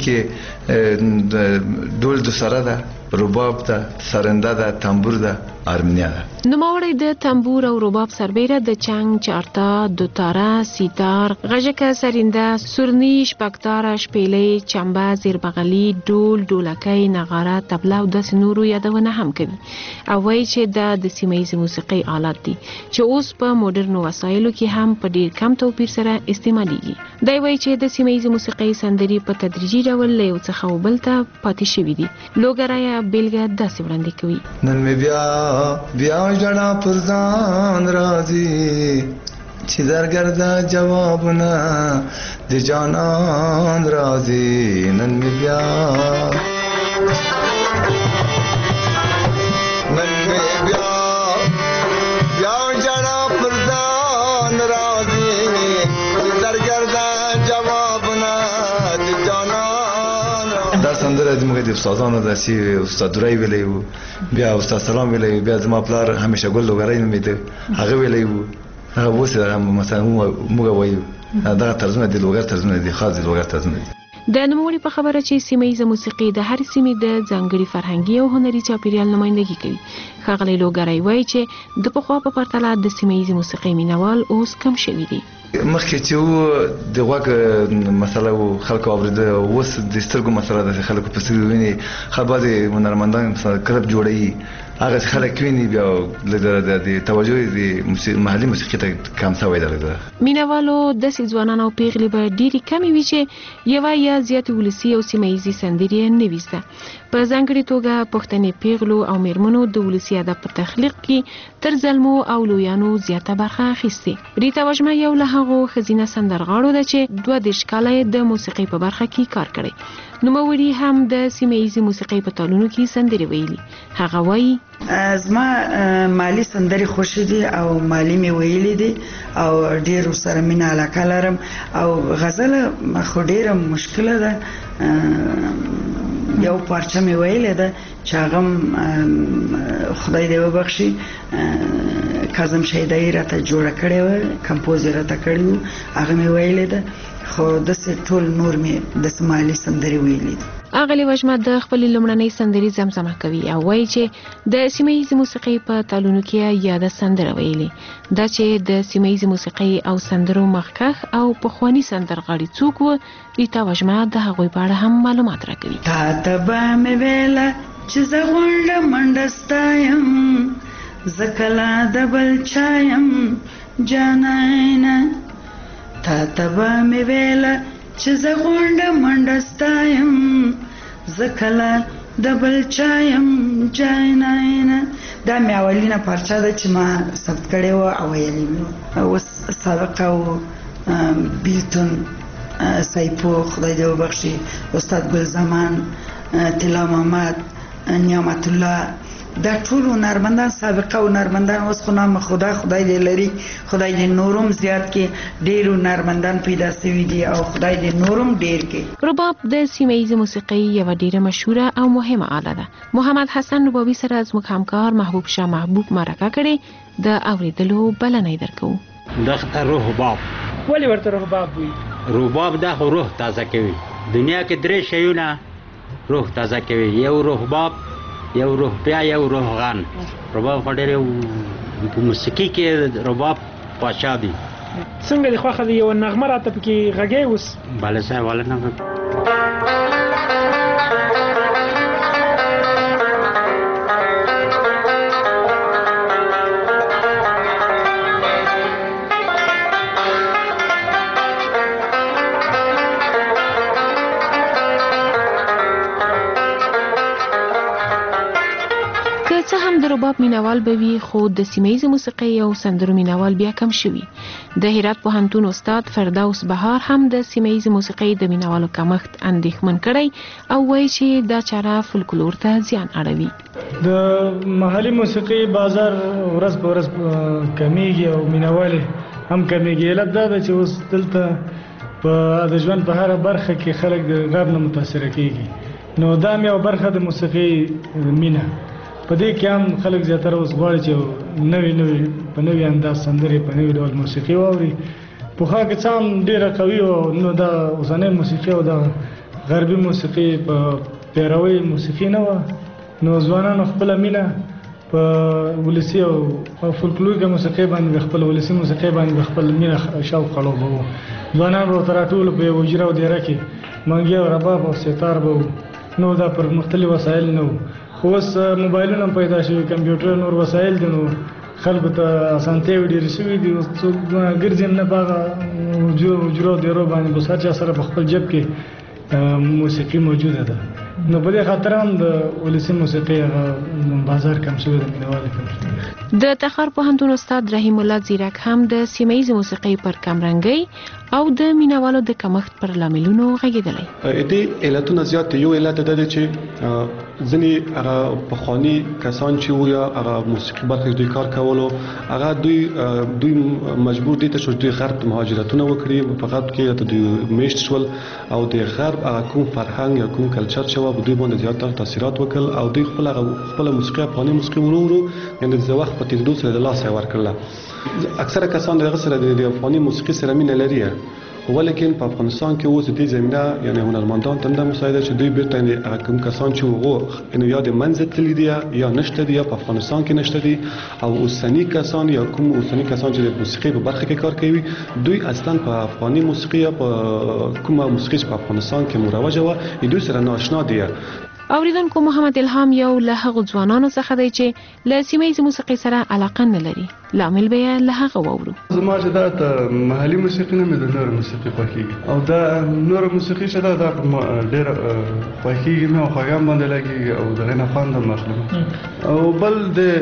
کې ډول دوسره ده، رباب ده، سرنده ده، تنبور ده، آرمنیا ده. نوموړی د تنبور او رباب سربیره د چنګ، چارتا، دوتاره، سیتار، غژکه، سرنده، سورنی، شپکتاره، شپیلې، چمبه، زیربغلي، ډول، ډولکی، نغاره، تبله او داسې نورو یادونه هم کوي او وایي چې دا د سیمهیزې موسیقۍ آلات دي چې اوس په موډرنو وسایلو کې هم په ډیر کم توپیر سره استعمالي. دی وایي چې د سیمهیزې موسیقۍ سندرې په تدریجي ډول له یو څخه بل ته پاتې شوي دي. لوګرایه بیلګه داسې وړاندې کوي: نن مې بیا جړه پر ځان راځي چې درګرده جوابونه د جانان راځي. نن مې بیا جړه پر ځان راځي چې درګرده جوابونه د جانان. دا سندره زموږ د استادانو داسې استاد درای ویلی وو، بیا استاد سلام ویلی وو، بیا زما پلار همیشه ګل لوګری نومېده، هغه ویلی وو. هغه اوس مثلا موږ وایو دغه طرزونه د لوګر طرزونه دي، خاص د لوګر طرزونه دي. د نوموړي په خبره چې سیمهیزه موسیقي د هر سیمې د ځانګړي فرهنګي او هنري چاپیریال نمایندګي کوي. ښاغلی لوګری وایي چې د پخوا په پرتله د سیمهیزې موسیقۍ مینوال اوس کم شوي دي. مخکې چې و د غوږ مسله و، خلکو اورېده، اوس د سترګو مسله ده چې خلکو په سترګو ویني. بعضې هنرمندان کلب جوړوي، هغه خلک ویني، بیا د توجه د محلي موسیقي ته کم شوی ده. مینوالو داسې ځوانان او پیغلې به ډېرې کمې وي چې یوه یا زیاتې ولسي او سیمهیزې سندرې یې نه وي زده. په ځانګړې توګه پښتنې پیغلو او میرمنو د ولسي ادب په تخلیق کې تر زلمو او لویانو زیاته برخه اخیستې. ریتا وژمه یو له هغو ښځینه سندرغاړو ده چې 22 کاله د موسیقۍ په برخه کې کار کړی. نوموړي هم د سیمهیزې موسیقۍ په تالونو کې سندرې ویلي. هغه وایي: زما مالی سندرې خوښې دي او مالی مې ویلي دي او ډېر سره مینه علاقه لرم او غزله خو ډېره مشکله ده. یو پارچه مې ویلې ده چې هغه خدای دې وبخښي کاظم شیدایي راته جوړه کړې وه، کمپوز یې راته کړی و، هغه مې ویلې ده. خو داسې ټول نور مې د مالي سندرې ویلي دي. اغلی وژمه د خپل لومړنۍ سندرې زمزمه کوي او وایي چې د سیمهیزې موسیقۍ په تالونو کې یاده سندره ویلي. دا چې د سیمهیزې موسیقۍ او سندرو مخکښ او پخواني سندرغاړي څوک و، ریتا وژمه د هغوی په اړه هم معلومات راکوي. تا ته به مې ویله چې زه غونډه منډه ستا یم، زه کله د بل چا یم جانانه. تا ته به مې ویله چې زه غونډه منډه ستا یم، زه کله د بل چا یم جانانه. دا مې اولینه پارچه ده چې ما ثبت کړې وه او ویلې مې. اوس سابقه و بیلتون، سایپو خدای دې وبخښي، استاد ګل زمان، طلا محمد، نعمت الله، دا ټول هنرمندان سابقه هنرمندان اوس خو نام خدای دې لري، خدای دې نورم زیات کې، ډېر هنرمندان پیدا شوي دي او خدای دې نورم ډېر کې. رباب د سیمه ییزې موسیقۍ یوه ډېره مشهوره او مهمه آله ده. محمد حسن ربابي سره زموږ همکار محبوب شاه محبوب مرکه کړې، د اورېدلو بلنه یې درکوو. د رباب ولې ورته رباب وایي؟ رباب دا خو روح تازه کوي. دنیا کې درې شیونه روح تازه کوي، یو رباب، یو روح بیا، یو روحغان. رباب خو ډېر په موسیقي کې رباب پاچا دی. څنګه دې خوښه ده یوه نغمه راته پکې غږی اوس؟ بله صاحب والا نغمه. د رباب مینوال به وي، خو د سیمه ییزې موسیقۍ او سندرو مینوال بیا کم شوي. د هرات پوهنتون استاد فردوس بهار هم د سیمه ییزې موسیقۍ د مینوالو کمښت اندېښمن کړی او وایي چې دا چاره فولکلور ته زیان اړوي. د محلي موسیقۍ بازار ورځ په ورځ کمیږي او مینوال هم کمیږي. علت دا ده چې اوس دلته په د ژوند په هره برخه کې خلک د غږ نه متاثره کیږي، نو دا هم یوه برخه د موسیقۍ مینه. په دې کې هم خلک زیاتره اوس غواړي چې نوې په نوې انداز سندرې په نوې ډول موسیقي واوري. پخوا کې څه هم ډېره قوي وه، نو دا اوسنۍ موسیقي او د غربي موسیقي په پیروۍ موسیقي نه وه، نو ځوانانو خپله مینه په ولسي او فولکلوریکه موسیقۍ باندې خپل ولسي موسیقۍ باندې خپل مینه شوق خړوبوه. ځوانان به ورته راټول په یوه حجره او دیره کې منګي او رباب او ستار به وو، نو دا پر مختلف وسایل نه وو. خو اوس موبایلونه هم پیدا شوي، کمپیوټر نور وسایل دي، نو خلکو ته اسانتیاوې ډېرې شوي دي. اوس څوک ګرځي هم نه په هغه حجرو دیرو باندې، بس هر چا سره په خپل جب کې موسیقي موجوده ده. نو په دې خاطر هم د ولسي موسیقۍ هغه بازار کم شوی د مینوالو کم شوی. د تخار پوهنتون استاد رحیم الله ځیرک هم د سیمه ییزې موسیقۍ پر کمرنګۍ او د مینوالو د کمښت پر لاملونو غږېدلی. دې علتونه زیات دي. یو علت دا دی چې ځینې هغه پخواني کسان چې وو یا هغه موسیقي برخه کې دوی کار کولو، هغه دوی مجبور دي ته چې دوی غرب مهاجرتونه وکړي، په غرب کې دوی میشت شول او د غرب هغه کوم فرهنګ یا کوم کلچر چې وو دوی باندې زیات تاثیرات وکړل او دوی خپل موسیقي افغاني موسیقي ورو یعنی د وخت په تیریدو سره د لاسه ورکړله. اکثره کسان دغه سره د افغاني موسیقي سره مینه لري، ولیکن په افغانستان کې اوس دې زمینه یعنی هنرمندان تنده مساعده چې دوی بیرته کوم کسان چې وغو انه یا د منځ تللی دي یا نشته دي یا په افغانستان کې نشته دي او اوسنی کسان یا کوم اوسنی کسان چې د موسیقي په برخه کې کار کوي، دوی اصلا په افغاني موسیقي یا په کومه موسیقي په افغانستان کې مروجه و دوی سره ناشنا دي. اوریدونکو محمد الهام یو له هغو ځوانانو څخه دی چې له سیمه ییزې موسیقۍ سره علاقه نه لري. لامل به یې له هغه واورو. زما چې دا د محلي موسیقي نه مې د نورو موسیقي خوښېږي او دا نورو موسیقي چې دا ډېره خوښېږي مې او خوږم باندې لګېږي او د هغې نه خوند هم اخلم. او بل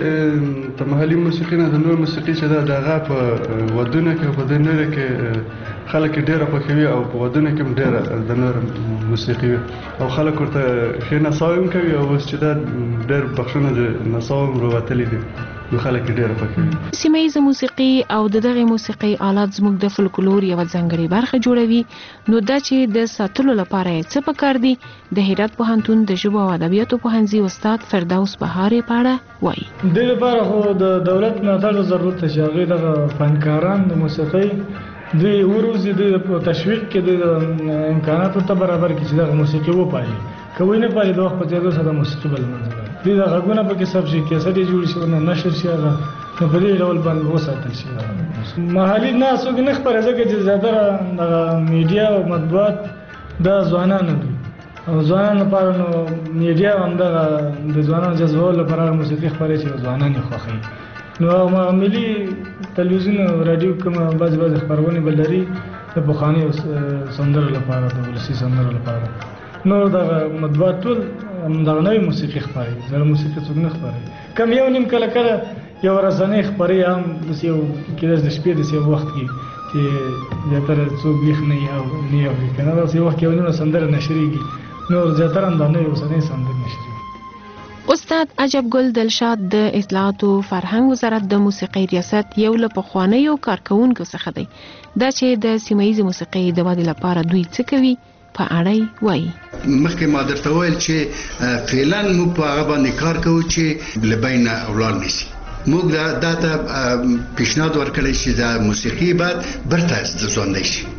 د محلي موسیقي نه د نورو موسیقي چې دا د هغه په ودونو کې او په دې نورو کې خلک ډېره خوښوي او په ودونو کې هم ډېره د نورو موسیقي او خلک ورته ښې نڅاوې هم کوي او اوس چې دا ډېر بخښونه د نڅاو هم راوتلي دي نو خلک ډېره خوښوي. سیمه ییزه موسیقي او د دغې موسیقۍ آلات زموږ د فولکلور یوه ځانګړې برخه جوړوي، نو دا چې د ساتلو لپاره یې څه پکار دي، د هرات پوهنتون د ژبو او ادبیاتو پوهنځي استاد فردوس بهار یې په اړه وایي. دې لپاره خو د دولت ملاتړ ضرورت دی چې هغوی دغه فنکاران د موسیقۍ دوی وروزي، دوی په تشویق کې د امکاناتو ته برابر کړي چې دغه موسیقي وپالي. که وی نه پالي د وخت په تېرېدو سره موسیقي به له منځه لاړي. دوی د غږونه پکې ثبت شي، کیسټ یې جوړ شي، ورنه نشر شي، هغه نو په دې ډول باندې وساتل شي. محلي نه څوک نه خپره ځکه چې زیاتره دغه میډیا او مطبوعات دا ځوانانو دي او ځوانانو لپاره نو میډیا هم دغه د ځوانانو جذبولو لپاره موسیقي خپروي چې ځوانان یې خوښوي. نو ملي تلویزیون او رادیو کومه بعضې خپرونې به لري د پخوانیو سندرو لپاره، د ولسي سندرو لپاره. نور دغه مطبوعات ټول دغه نوې موسیقي خپروي، زړه موسیقي څوک نه خپروي. کم یو نیم کله کله یو رسنۍ خپروي هم داسې یو کېدای د شپې داسې یو وخت کې چې زیاتره څوک ویښ نه وي او نه یې اوري که نه داسې وخت کې یو نیمه سندره نشرېږي، نور زیاتره هم دا نوې اوسنۍ سندرې نشرېږي. استاد عجب ګل دلشاد د اطلاعات او فرهنګ وزارت د موسیقي ریاست یو له پخوانیو کارکونکو څخه دی دا چې د سیمه‌ایزې موسیقي د ودې لپاره دوی څه کوي په اړه وایي. مخکې ما درته ویل چې فعلا موږ په هغه باندې کار کوو چې لبین اولاد نشي. موږ دا ته پیشنهاد ورکړی چې د موسیقي بعد برته ځوندای شي.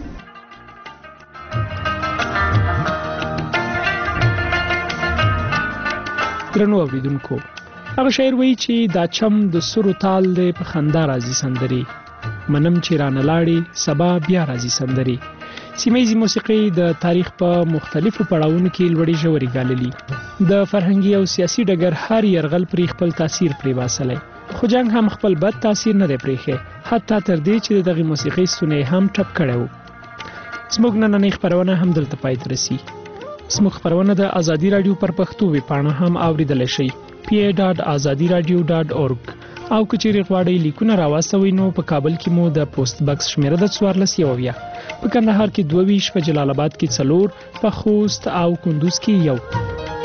درنو اوریدونکو هغه شاعر وایي چې دا چم د سرو تال دی په خندا راځي سندري منم چې رانه لاړې سبا بیا راځي سندري. سیمه‌ایزې موسیقي د تاریخ په مختلفو پړاوونو کې لوړې ژورې ګاللي د فرهنګي او سیاسي ډګر هر یرغل پرې خپل تاثیر پرې باسلی خو جنګ هم خپل بد تاثیر نه دی پرېښی حتی تر دې چې دغه موسیقي ستونی هم ټپ کړی و. زموږ نننۍ خپرونه هم دلته پای ته رسي. زموږ خپرونه د ازادي رادیو پر پښتو ویبپاڼه هم اوریدلی شئ pa.azadiradio.org او که چیرې غواړئ لیکونه راواستوئ نو په کابل کې مو د پوسټ بکس شمیره د 1410 په کندهار کې 22 په جلال آباد کې 4 په خوست او کندوز کې 1